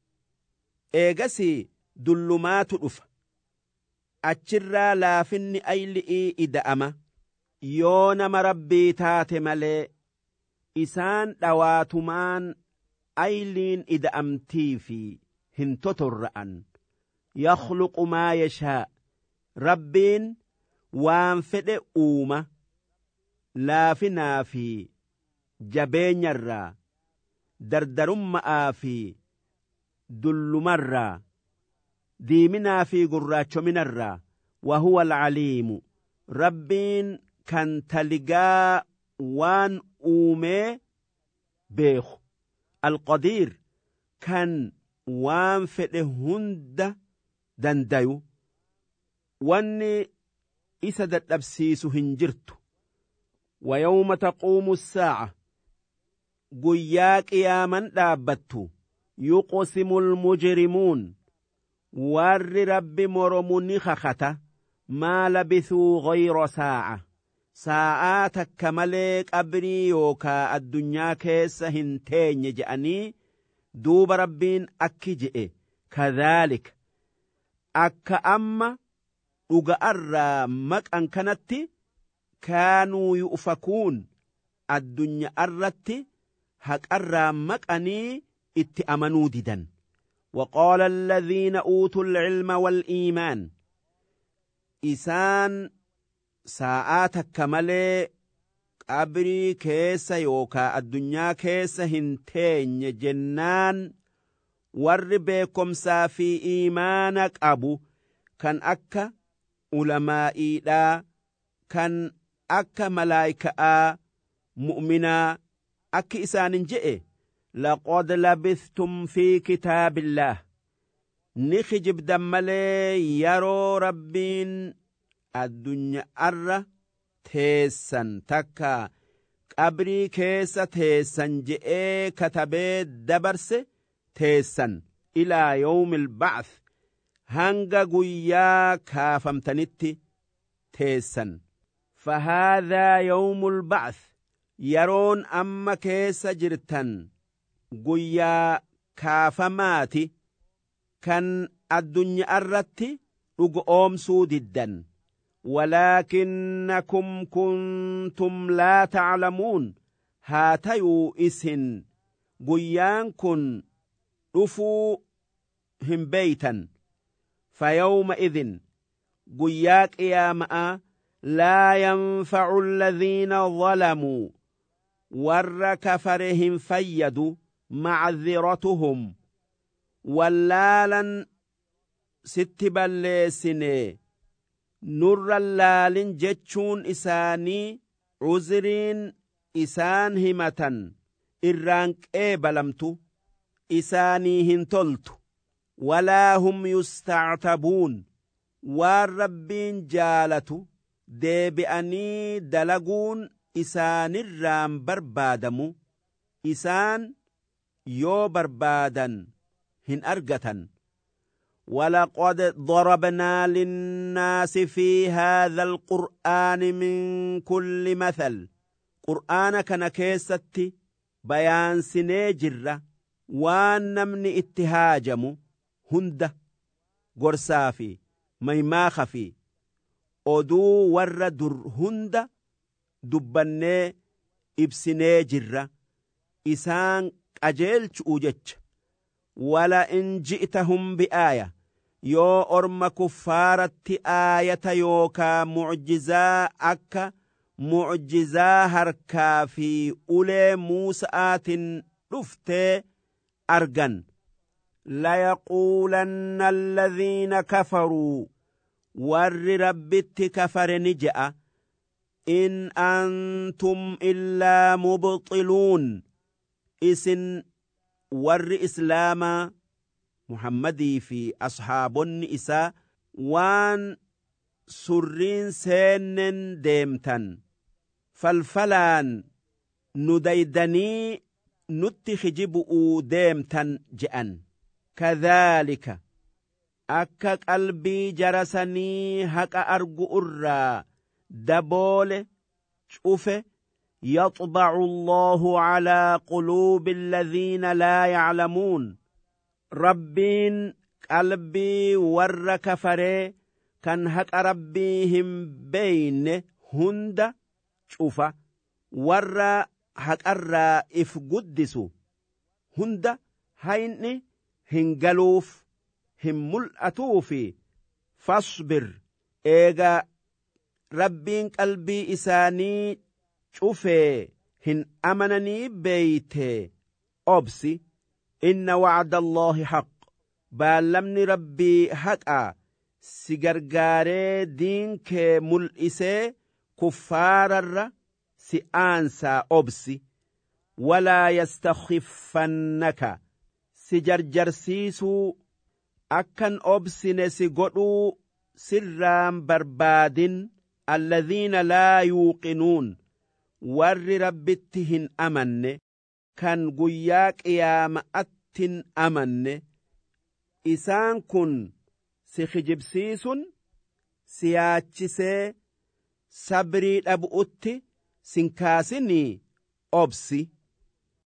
eegasii dullumaatu dhufa achirraa laafinni ayli'ii ida'ama yoo nama rabbii taate malee isaan dhawaatumaan ayliin ida'amtii fi hin totorra'an yakhluqu maa yashaa rabbiin waan fedhe uuma laafinaa fi jabeenyarraa dardarumma'aa fi dullumarraa diiminaa fi gurraachominarraa wahuwa alcaliimu rabbiin kan taligaa waan uumee beeku alqadiir kan waan fedhe hunda dandayu wanni isa dadhabsiisu hin jirtu ويوم تقوم الساعة guyyaa qiyaaman dhaabbattu yuqsimu almujrimuun warri rabbi moromu ni kakata maa labithuu ghayra saa'a saa'aa takka malee qabrii yookaa addunyaa keessa hin teenye je'anii duuba rabbiin akki je'e kadhaalika akka amma dhuga'arraa maqan kanatti kaanuu yu'fakuun addunyaa irratti haqarraa maqanii itti amanuu didan وقال الذين أوتوا العلم والإيمان إسان ساعات كمالي قبري كيس يوكا الدنيا كيس هنتين جنان وربكم سافي إيمانك أبو كان أكا علمائي دا كان أكا ملايكا مؤمنا أكا إسان جئ لقد لبثتم في كتاب الله نخجب دمالي يرو ربين الدنيا أرى تيسن تكا قبري كيسة تيسن جئ كتبه دبرس تيسن إلى يوم البعث هنگا قويا كافمتنتي تيسن فهذا يوم البعث يرون أما كيسة جرتن guyyaa kaafamaati kan addunyaa irratti dhugoomsuu diddan walaakinnakum kuntum laa ta'lamuun haa tayuu isin guyyaan kun dhufuu hin beeytan fayawma idin guyyaa qiyaama'a laa yanfacu alladhiina zalamuu warra kafare hin fayyadu معذرتهم ولالا ست بلسني نور اللالين جتشون إساني عذرين إسان همة إرانك إيبلمتو إساني هنتلت ولا هم يستعتبون والربين جالتو ديبئني دلقون إسان الرام بربادمو إسان yoo barbaadan hin argatan ولقد ضربنا للناس في هذا القرآن من كل مثل قرآن كان كيستي بيان سنجرة وانمن اتهاجم هند قرسافي ميماخفي أدو وردر هند دبني ابسنجرة إسان qajeelchuu jecha wala in ji'tahum bi'aaya yoo orma kuffaaratti aayata yookaa mucjizaa akka mucjizaa harkaa fi ulee muusa'aatin dhuftee argan layaquulanna alladhiina kafaruu warri rabbitti kafare ni je'a in antum illaa mubxiluun isin warri islaamaa muhammadii fi ashaabonni isaa waan surriin seenen deemtan falfalaan nu daydanii nutti hijibu'uu deemtan je'an kadhaalika akka qalbii jarasanii haqa argu irraa daboole cufe يطبع الله على قلوب الذين لا يعلمون ربين قلبي ور كفري كان حق ربيهم بين هند cufa warra haqarraa if guddisu hunda hayni hin galuuf hin mul'atuufi fasbir eega rabbiin qalbii isaanii cufee hin amananii beeyte obsi inna wacda allaahi haq baallamni rabbii haqa si gargaaree diinkee mul'isee kuffaararra si aansaa obsi walaa yastakhifannaka si jarjarsiisuu akkan obsine si godhuu sirraan barbaadin alladhiina laa yuuqinuun warri rabbitti hin amanne kan guyyaa qiyaama'attin amanne isaan kun si kijibsiisun si yaachisee sabrii dhabu'utti sin kaasinii obsi